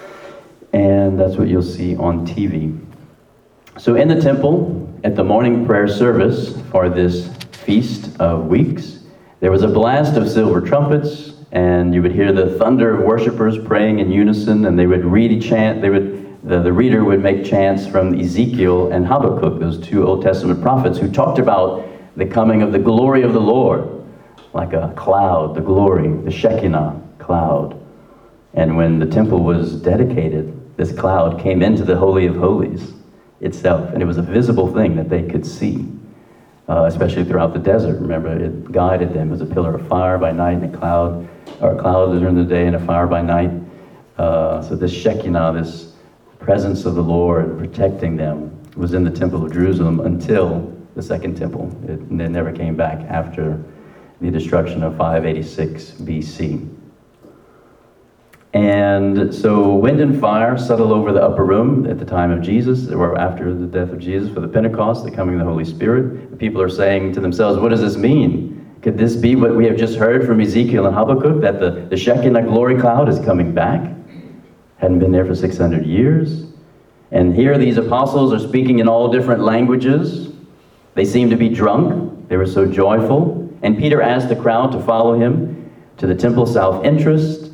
Speaker 3: And that's what you'll see on TV. So in the temple, at the morning prayer service for this Feast of Weeks, there was a blast of silver trumpets, and you would hear the thunder of worshipers praying in unison, and they would read a chant. The reader would make chants from Ezekiel and Habakkuk, those two Old Testament prophets who talked about the coming of the glory of the Lord, like a cloud, the glory, the Shekinah cloud. And when the temple was dedicated, this cloud came into the Holy of Holies itself, and it was a visible thing that they could see. Especially throughout the desert. Remember, it guided them as a pillar of fire by night and a cloud during the day and a fire by night. So this Shekinah, this presence of the Lord protecting them, was in the Temple of Jerusalem until the Second Temple. It never came back after the destruction of 586 BC. And so wind and fire settled over the upper room at the time of Jesus, or after the death of Jesus, for the Pentecost, the coming of the Holy Spirit. The people are saying to themselves, what does this mean? Could this be what we have just heard from Ezekiel and Habakkuk, that the Shekinah glory cloud is coming back? Hadn't been there for 600 years. And here these apostles are speaking in all different languages. They seem to be drunk. They were so joyful. And Peter asked the crowd to follow him to the temple south entrance,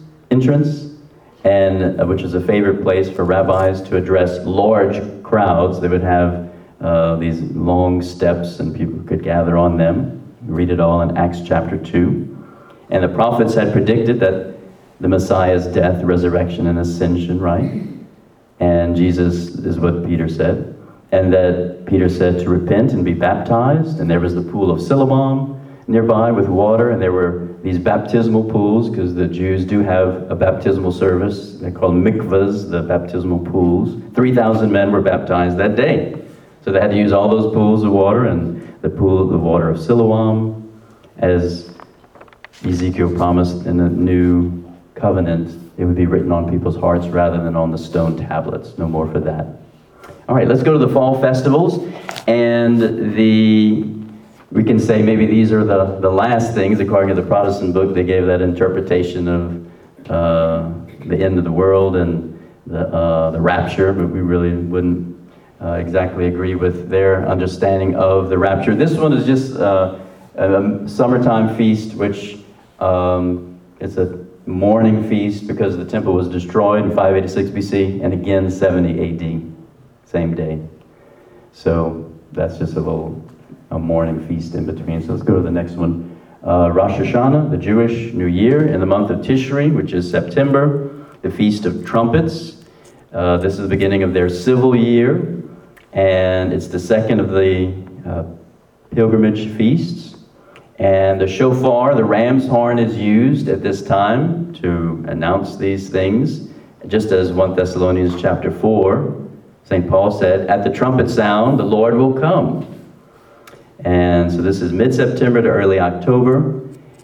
Speaker 3: and which is a favorite place for rabbis to address large crowds. They would have these long steps, and people could gather on them. Read it all in Acts chapter 2. And the prophets had predicted that the Messiah's death, resurrection, and ascension, right? And Jesus is what Peter said. And that Peter said to repent and be baptized. And there was the pool of Siloam nearby with water. And there were these baptismal pools, because the Jews do have a baptismal service. They're called mikvahs, the baptismal pools. 3,000 men were baptized that day. So they had to use all those pools of water, and the pool of the water of Siloam, as Ezekiel promised in the new covenant, it would be written on people's hearts rather than on the stone tablets. No more for that. All right, let's go to the fall festivals. And we can say maybe these are the last things. According to the Protestant book, they gave that interpretation of the end of the world and the rapture, but we really wouldn't exactly agree with their understanding of the rapture. This one is just a summertime feast, which it's a mourning feast because the temple was destroyed in 586 BC, and again 70 AD, same day. So that's just a mourning feast in between. So let's go to the next one. Rosh Hashanah, the Jewish New Year, in the month of Tishri, which is September, the Feast of Trumpets. This is the beginning of their civil year, and it's the second of the pilgrimage feasts. And the shofar, the ram's horn, is used at this time to announce these things. Just as 1 Thessalonians chapter 4, St. Paul said, at the trumpet sound, the Lord will come. And so this is mid-September to early October.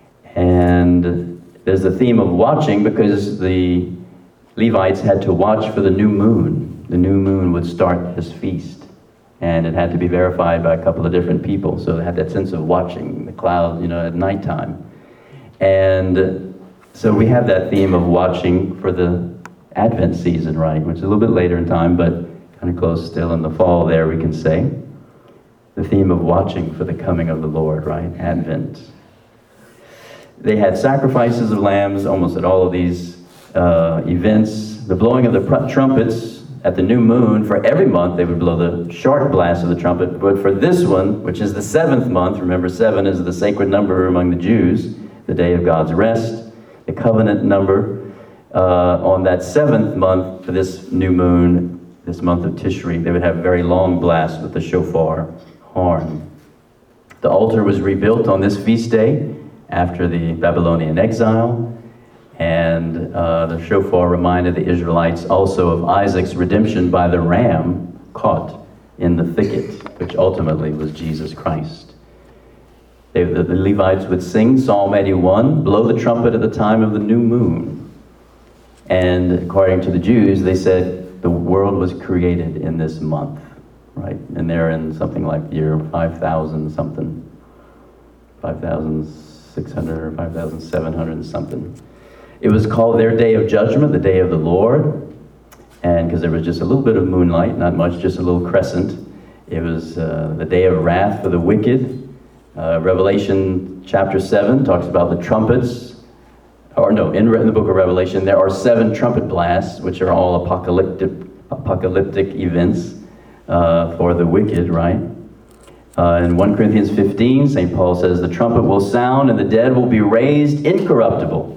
Speaker 3: And there's the theme of watching because the Levites had to watch for the new moon. The new moon would start this feast. And it had to be verified by a couple of different people. So they had that sense of watching the cloud, at nighttime. And so we have that theme of watching for the Advent season, right? Which is a little bit later in time, but kind of close still in the fall there, we can say. The theme of watching for the coming of the Lord, right? Advent. They had sacrifices of lambs almost at all of these events. The blowing of the trumpets at the new moon, for every month they would blow the short blast of the trumpet, but for this one, which is the 7th month, remember 7 is the sacred number among the Jews, the day of God's rest, the covenant number, on that 7th month for this new moon, this month of Tishri, they would have very long blasts with the shofar horn. The altar was rebuilt on this feast day after the Babylonian exile. And the shofar reminded the Israelites also of Isaac's redemption by the ram caught in the thicket, which ultimately was Jesus Christ. The Levites would sing Psalm 81, blow the trumpet at the time of the new moon. And according to the Jews, they said the world was created in this month, right? And they're in something like the year 5,000 something, 5,600 or 5,700 something. It was called their day of judgment, the day of the Lord. And because there was just a little bit of moonlight, not much, just a little crescent. It was the day of wrath for the wicked. Revelation chapter 7 talks about the trumpets. In the book of Revelation, there are 7 trumpet blasts, which are all apocalyptic events for the wicked, right? In 1 Corinthians 15, St. Paul says, the trumpet will sound and the dead will be raised incorruptible.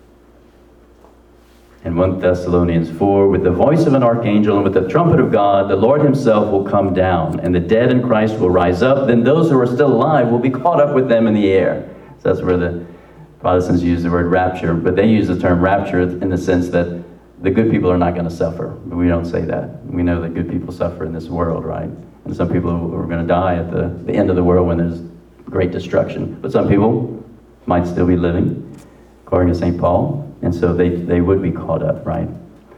Speaker 3: In 1 Thessalonians 4, with the voice of an archangel and with the trumpet of God, the Lord himself will come down, and the dead in Christ will rise up. Then those who are still alive will be caught up with them in the air. So that's where the Protestants use the word rapture, but they use the term rapture in the sense that the good people are not going to suffer. But we don't say that. We know that good people suffer in this world, right? And some people are going to die at the end of the world when there's great destruction. But some people might still be living, according to St. Paul. And so they would be caught up, right?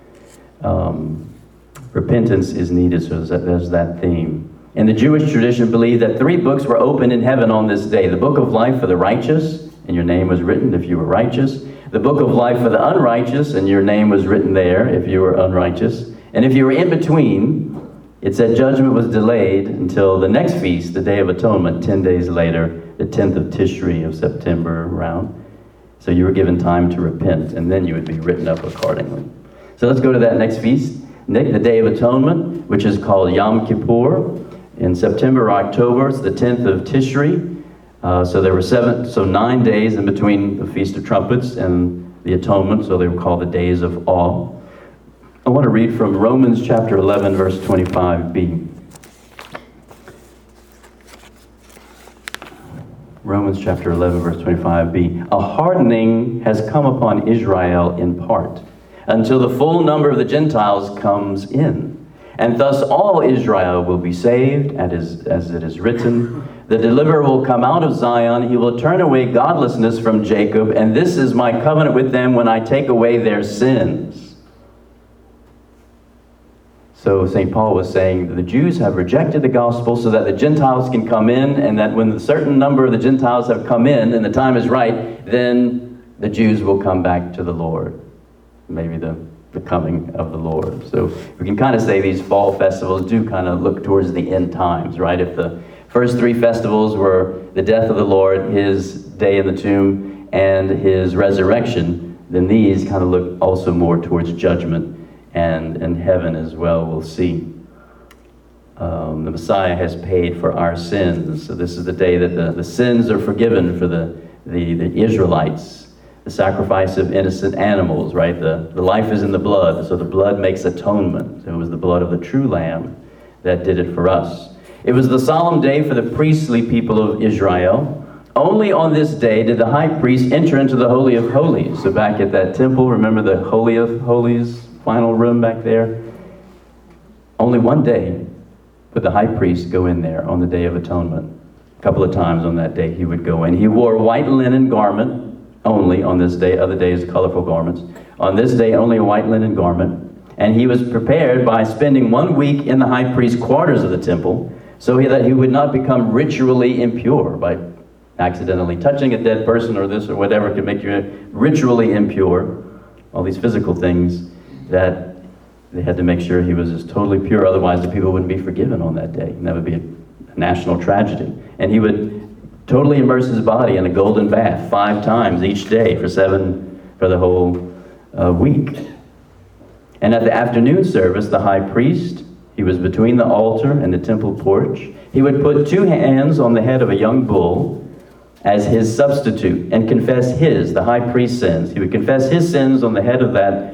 Speaker 3: Repentance is needed, so there's that theme. And the Jewish tradition believed that 3 books were opened in heaven on this day. The book of life for the righteous, and your name was written if you were righteous. The book of life for the unrighteous, and your name was written there if you were unrighteous. And if you were in between, it said judgment was delayed until the next feast, the Day of Atonement, 10 days later, the 10th of Tishri of September around. So you were given time to repent, and then you would be written up accordingly. So let's go to that next feast, the Day of Atonement, which is called Yom Kippur. In September or October, it's the 10th of Tishri. So there were 9 days in between the Feast of Trumpets and the Atonement, so they were called the Days of Awe. I want to read from Romans chapter 11, verse 25b. Romans chapter 11, verse 25b. A hardening has come upon Israel in part, until the full number of the Gentiles comes in. And thus all Israel will be saved, as it is written, the deliverer will come out of Zion, he will turn away godlessness from Jacob, and this is my covenant with them when I take away their sins. So St. Paul was saying that the Jews have rejected the gospel so that the Gentiles can come in, and that when a certain number of the Gentiles have come in and the time is right, then the Jews will come back to the Lord. Maybe the coming of the Lord. So we can kind of say these fall festivals do kind of look towards the end times, right? If the first 3 festivals were the death of the Lord, his day in the tomb, and his resurrection, then these kind of look also more towards judgment and heaven as well, we'll see. The Messiah has paid for our sins. So this is the day that the sins are forgiven for the Israelites. The sacrifice of innocent animals, right? The life is in the blood, so the blood makes atonement. It was the blood of the true Lamb that did it for us. It was the solemn day for the priestly people of Israel. Only on this day did the high priest enter into the Holy of Holies. So back at that temple, remember the Holy of Holies, final room back there? Only one day would the high priest go in there on the Day of Atonement. A couple of times on that day he would go in. He wore a white linen garment only on this day. Other days, colorful garments. On this day, only a white linen garment. And he was prepared by spending 1 week in the high priest's quarters of the temple, so that he would not become ritually impure by accidentally touching a dead person or this or whatever could make you ritually impure. All these physical things that they had to make sure he was just totally pure, otherwise the people wouldn't be forgiven on that day. And that would be a national tragedy. And he would totally immerse his body in a golden bath 5 times each day for the whole week. And at the afternoon service, the high priest, he was between the altar and the temple porch. He would put 2 hands on the head of a young bull as his substitute and confess the high priest's sins. He would confess his sins on the head of that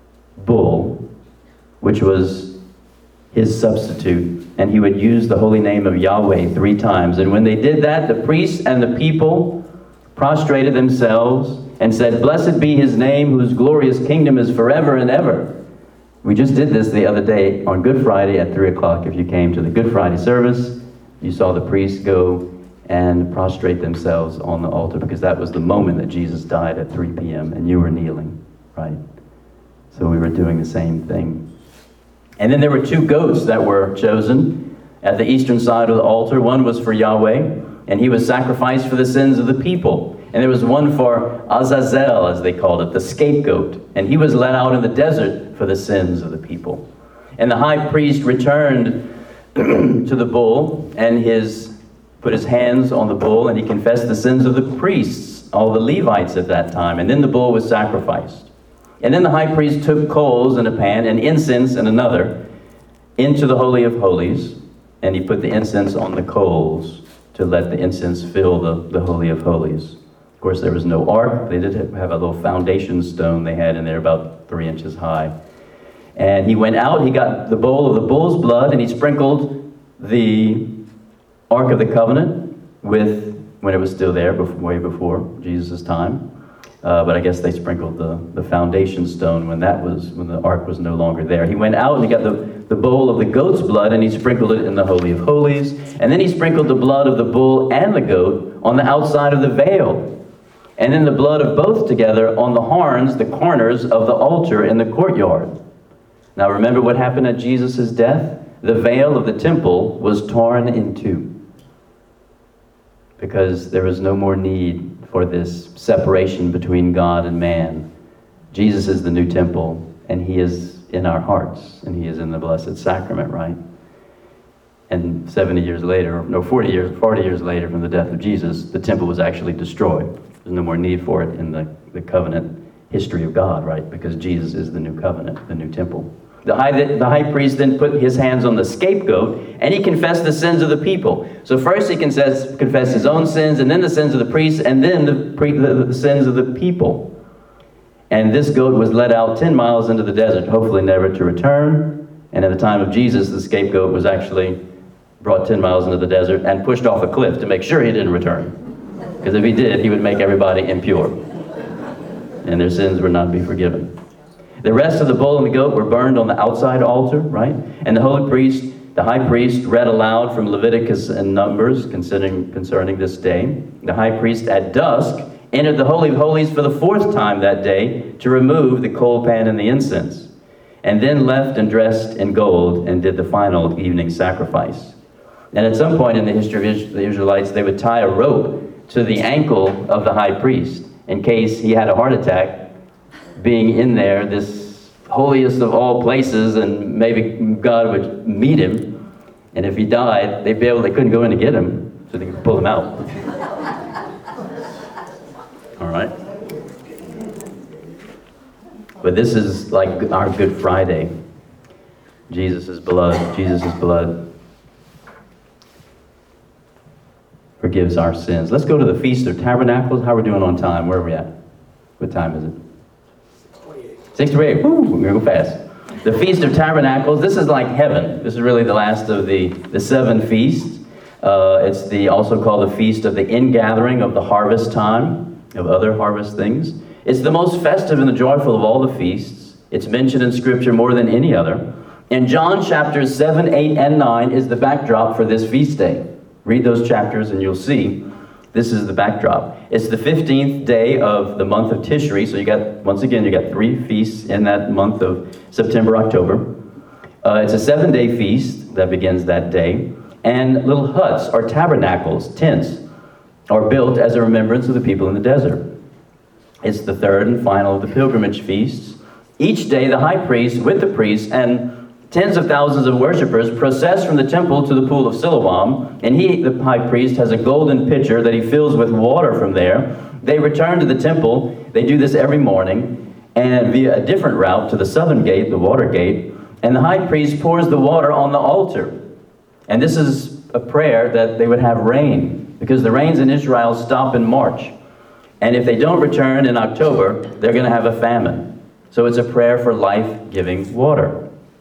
Speaker 3: bull, which was his substitute, and he would use the holy name of Yahweh 3 times. And when they did that, the priests and the people prostrated themselves and said, "Blessed be his name, whose glorious kingdom is forever and ever." We just did this the other day on Good Friday at 3 o'clock. If you came to the Good Friday service, you saw the priests go and prostrate themselves on the altar, because that was the moment that Jesus died at 3 p.m. and you were kneeling, right? So we were doing the same thing. And then there were 2 goats that were chosen at the eastern side of the altar. One was for Yahweh, and he was sacrificed for the sins of the people. And there was one for Azazel, as they called it, the scapegoat. And he was let out in the desert for the sins of the people. And the high priest returned to the bull and put his hands on the bull, and he confessed the sins of the priests, all the Levites at that time. And then the bull was sacrificed. And then the high priest took coals in a pan and incense in another into the Holy of Holies, and he put the incense on the coals to let the incense fill the Holy of Holies. Of course, there was no ark. They did have a little foundation stone they had in there about 3 inches high. And he went out, he got the bowl of the bull's blood, and he sprinkled the Ark of the Covenant when it was still there, way before Jesus' time. But I guess they sprinkled the foundation stone when the ark was no longer there. He went out and he got the bowl of the goat's blood, and he sprinkled it in the Holy of Holies. And then he sprinkled the blood of the bull and the goat on the outside of the veil. And then the blood of both together on the horns, the corners of the altar in the courtyard. Now remember what happened at Jesus' death? The veil of the temple was torn in 2. Because there was no more need for this separation between God and man. Jesus is the new temple, and he is in our hearts, and he is in the Blessed Sacrament, right? And 40 years later from the death of Jesus, the temple was actually destroyed. There's no more need for it in the covenant history of God, right? Because Jesus is the new covenant, the new temple. The high priest then put his hands on the scapegoat, and he confessed the sins of the people. So first he confessed his own sins, and then the sins of the priests, and then the sins of the people. And this goat was led out 10 miles into the desert, hopefully never to return. And at the time of Jesus, the scapegoat was actually brought 10 miles into the desert and pushed off a cliff to make sure he didn't return. Because if he did, he would make everybody impure, and their sins would not be forgiven. The rest of the bull and the goat were burned on the outside altar, right? And the high priest, read aloud from Leviticus and Numbers concerning this day. The high priest at dusk entered the Holy of Holies for the 4th time that day to remove the coal pan and the incense, and then left and dressed in gold and did the final evening sacrifice. And at some point in the history of the Israelites, they would tie a rope to the ankle of the high priest in case he had a heart attack, being in there, this holiest of all places, and maybe God would meet him. And if he died, they couldn't go in to get him, so they could pull him out. All right. But this is like our Good Friday. Jesus' blood forgives our sins. Let's go to the Feast of Tabernacles. How are we doing on time? Where are we at? What time is it? 6:28. Woo, we're going to go fast. The Feast of Tabernacles. This is like heaven. This is really the last of the 7 feasts. It's also called the Feast of the Ingathering of the harvest time, of other harvest things. It's the most festive and the joyful of all the feasts. It's mentioned in Scripture more than any other. And John chapters 7, 8, and 9 is the backdrop for this feast day. Read those chapters and you'll see this is the backdrop. It's the 15th day of the month of Tishri. So you got 3 feasts in that month of September, October. It's a 7-day feast that begins that day. And little huts or tabernacles, tents, are built as a remembrance of the people in the desert. It's the 3rd and final of the pilgrimage feasts. Each day the high priest with the priests and tens of thousands of worshipers process from the temple to the pool of Siloam, and the high priest, has a golden pitcher that he fills with water from there. They return to the temple. They do this every morning, and via a different route to the southern gate, the water gate, and the high priest pours the water on the altar. And this is a prayer that they would have rain, because the rains in Israel stop in March. And if they don't return in October, they're going to have a famine. So it's a prayer for life-giving water.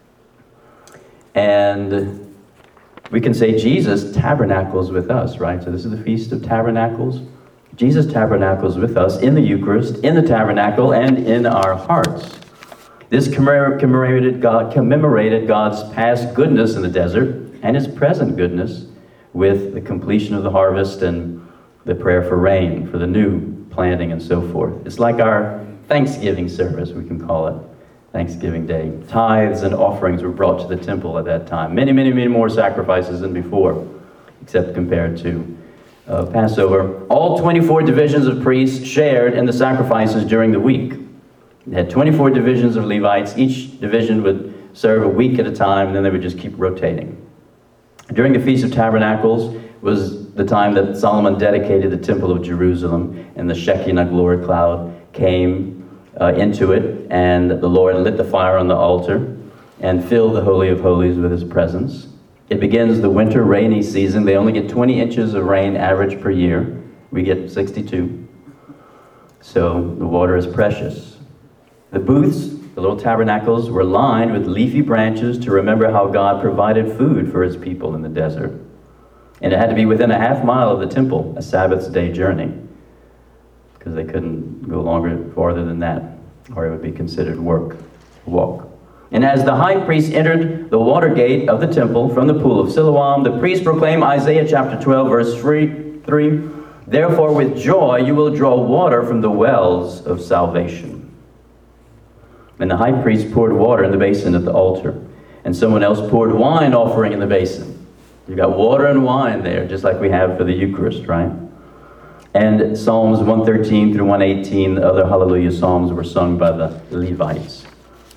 Speaker 3: And we can say Jesus tabernacles with us, right? So this is the Feast of Tabernacles. Jesus tabernacles with us in the Eucharist, in the tabernacle, and in our hearts. This commemorated God's past goodness in the desert and his present goodness with the completion of the harvest and the prayer for rain, for the new planting and so forth. It's like our Thanksgiving service, we can call it. Thanksgiving Day. Tithes and offerings were brought to the temple at that time. Many, many, many more sacrifices than before, except compared to Passover. All 24 divisions of priests shared in the sacrifices during the week. They had 24 divisions of Levites. Each division would serve a week at a time, and then they would just keep rotating. During the Feast of Tabernacles was the time that Solomon dedicated the Temple of Jerusalem, and the Shekinah glory cloud came into it, and the Lord lit the fire on the altar and filled the Holy of Holies with his presence. It begins the winter rainy season. They only get 20 inches of rain average per year. We get 62. So the water is precious. The booths, the little tabernacles, were lined with leafy branches to remember how God provided food for his people in the desert. And it had to be within a half mile of the temple, a Sabbath day journey, because they couldn't go farther than that, or it would be considered walk. And as the high priest entered the water gate of the temple from the pool of Siloam, the priest proclaimed Isaiah chapter 12, verse 3, "Therefore with joy you will draw water from the wells of salvation." And the high priest poured water in the basin at the altar, and someone else poured wine offering in the basin. You got water and wine there, just like we have for the Eucharist, right? And Psalms 113 through 118, the other Hallelujah Psalms, were sung by the Levites.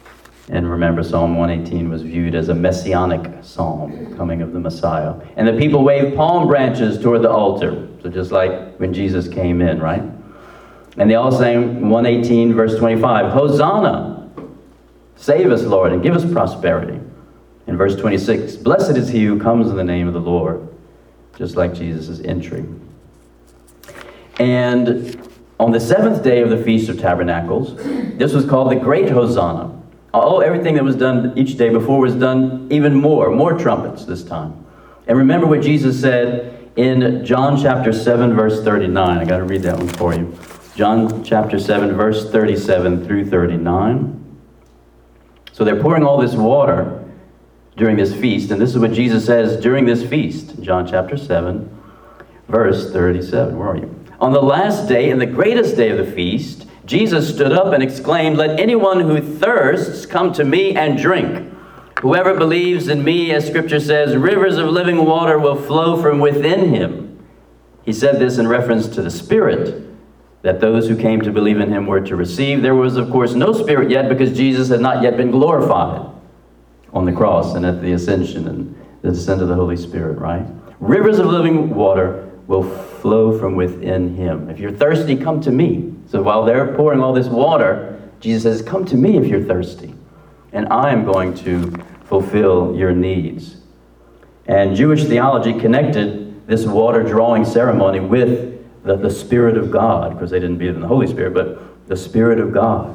Speaker 3: And remember, Psalm 118 was viewed as a messianic psalm, coming of the Messiah. And the people waved palm branches toward the altar. So just like when Jesus came in, right? And they all sang 118 verse 25, Hosanna, save us, Lord, and give us prosperity. In verse 26, blessed is he who comes in the name of the Lord, just like Jesus' entry. And on the seventh day of the Feast of Tabernacles, this was called the Great Hosanna. Everything that was done each day before was done even more trumpets this time. And remember what Jesus said in John chapter 7, verse 39. I got to read that one for you. John chapter 7, verse 37 through 39. So they're pouring all this water during this feast, and this is what Jesus says during this feast. John chapter 7, verse 37. Where are you? On the last day and the greatest day of the feast, Jesus stood up and exclaimed, let anyone who thirsts come to me and drink. Whoever believes in me, as Scripture says, rivers of living water will flow from within him. He said this in reference to the Spirit that those who came to believe in him were to receive. There was, of course, no Spirit yet because Jesus had not yet been glorified on the cross and at the ascension and the descent of the Holy Spirit, right? Rivers of living water will flow from within him. If you're thirsty, come to me. So while they're pouring all this water, Jesus says, come to me if you're thirsty, and I am going to fulfill your needs. And Jewish theology connected this water drawing ceremony with the Spirit of God, because they didn't believe in the Holy Spirit, but the Spirit of God.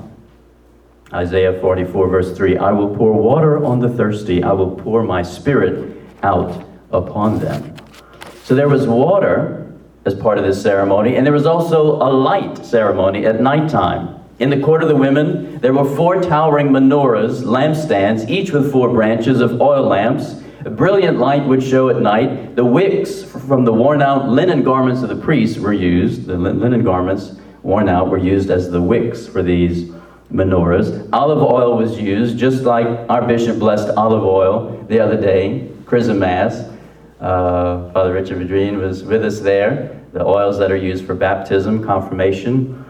Speaker 3: Isaiah 44 verse 3, I will pour water on the thirsty, I will pour my Spirit out upon them. So there was water as part of this ceremony, and there was also a light ceremony at nighttime. In the court of the women, there were 4 towering menorahs, lampstands, each with 4 branches of oil lamps. A brilliant light would show at night. The wicks from the worn-out linen garments of the priests were used. The linen garments worn out were used as the wicks for these menorahs. Olive oil was used, just like our bishop blessed olive oil the other day, Christmas. Father Richard Vadrine was with us there. The oils that are used for baptism, confirmation,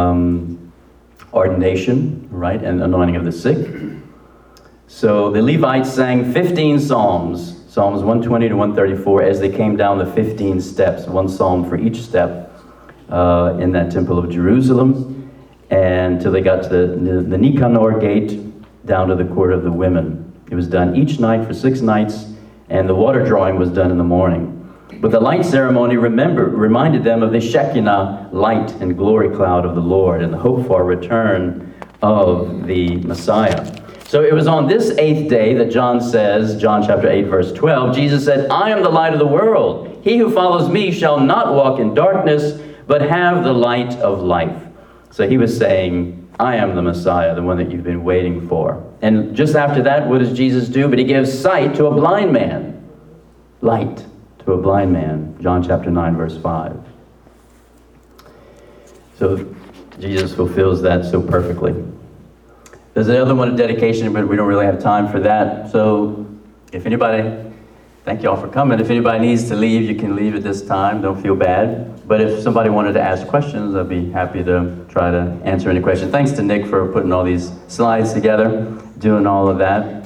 Speaker 3: ordination, right, and anointing of the sick. So the Levites sang 15 psalms, Psalms 120 to 134, as they came down the 15 steps, one psalm for each step in that temple of Jerusalem, and till they got to the Nicanor gate, down to the court of the women. It was done each night for 6 nights, and the water drawing was done in the morning. But the light ceremony reminded them of the Shekinah light and glory cloud of the Lord and the hope for return of the Messiah. So it was on this 8th day that John says, John chapter 8, verse 12, Jesus said, I am the light of the world. He who follows me shall not walk in darkness, but have the light of life. So he was saying, I am the Messiah, the one that you've been waiting for. And just after that, what does Jesus do? But he gives sight to a blind man. Light to a blind man. John chapter 9, verse 5. So Jesus fulfills that so perfectly. There's another one of dedication, but we don't really have time for that. So if anybody, thank you all for coming. If anybody needs to leave, you can leave at this time. Don't feel bad. But if somebody wanted to ask questions, I'd be happy to try to answer any questions. Thanks to Nick for putting all these slides together, doing all of that.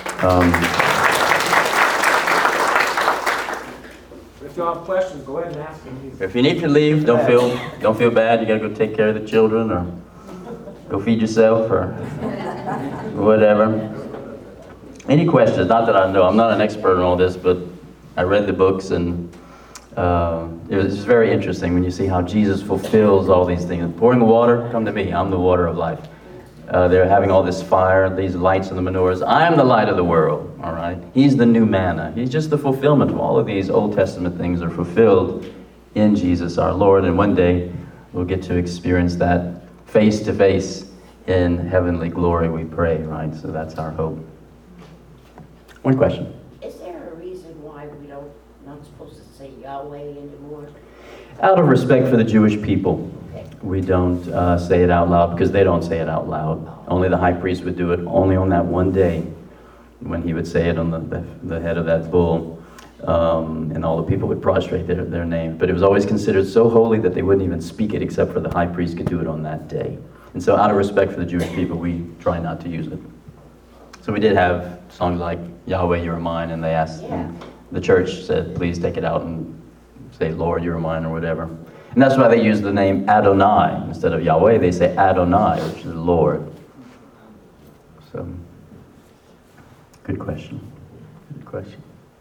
Speaker 4: If you have questions, go ahead and ask them.
Speaker 3: If you need to leave, don't feel bad. You gotta go take care of the children or go feed yourself or whatever. Any questions? Not that I know. I'm not an expert in all this, but I read the books, and it was very interesting when you see how Jesus fulfills all these things. Pouring water, come to me. I'm the water of life. They're having all this fire, these lights in the menorahs. I am the light of the world, all right? He's the new manna. He's just the fulfillment of all of these Old Testament things are fulfilled in Jesus our Lord, and one day we'll get to experience that face to face in heavenly glory, we pray, right? So that's our hope. One question.
Speaker 5: Is there a reason why we not supposed to say Yahweh anymore?
Speaker 3: Out of respect for the Jewish people, we don't say it out loud because they don't say it out loud. Only the high priest would do it only on that one day when he would say it on the head of that bull, and all the people would prostrate their name. But it was always considered so holy that they wouldn't even speak it except for the high priest could do it on that day. And so out of respect for the Jewish people, we try not to use it. So we did have songs like Yahweh, You Are Mine, and they asked, and the church said, please take it out and say, Lord, You Are Mine, or whatever. And that's why they use the name Adonai. Instead of Yahweh, they say Adonai, which is Lord. So, good question. Good question.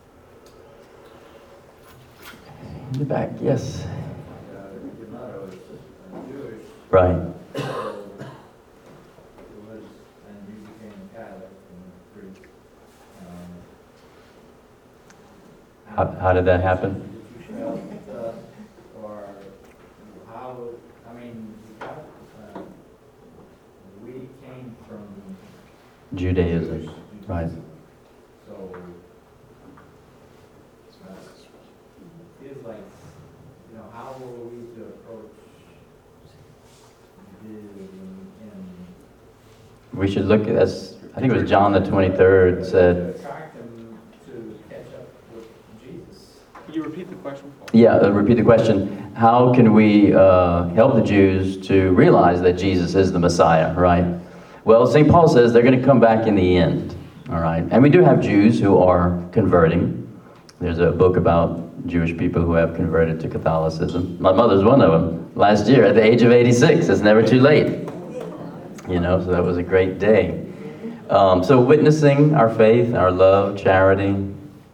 Speaker 3: In the back, yes.
Speaker 6: Your mother was Jewish,
Speaker 3: Right.
Speaker 6: so it was, and you became Catholic and Greek.
Speaker 3: How did that happen?
Speaker 6: Did you felt, or how, I mean, we came from
Speaker 3: Judaism.
Speaker 6: Jewish
Speaker 3: Right.
Speaker 6: So, feels like, you know, how were we to approach Judaism in
Speaker 3: We should look at, as I think it was John the 23rd said,
Speaker 6: attract them to catch up with Jesus?
Speaker 4: Can you repeat the question? Paul?
Speaker 3: yeah, repeat the question. How can we help the Jews to realize that Jesus is the Messiah, right? Well, St. Paul says they're going to come back in the end, all right? And we do have Jews who are converting. There's a book about Jewish people who have converted to Catholicism. My mother's one of them. Last year, at the age of 86. It's never too late. You know, so that was a great day. So witnessing our faith, our love, charity,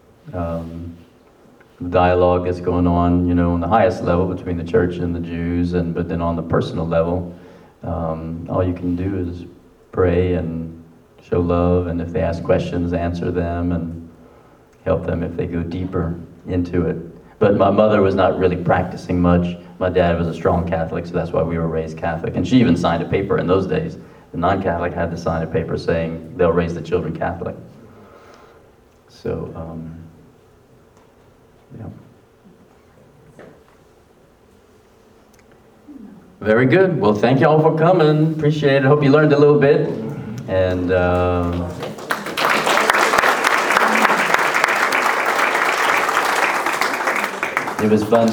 Speaker 3: dialogue that's going on, you know, on the highest level between the church and the Jews, but then on the personal level, all you can do is pray and show love, and if they ask questions, answer them, and help them if they go deeper into it. But my mother was not really practicing much. My dad was a strong Catholic, so that's why we were raised Catholic. And she even signed a paper in those days. The non-Catholic had to sign a paper saying they'll raise the children Catholic. So, yeah. Very good. Well, thank you all for coming. Appreciate it. Hope you learned a little bit. And it was fun.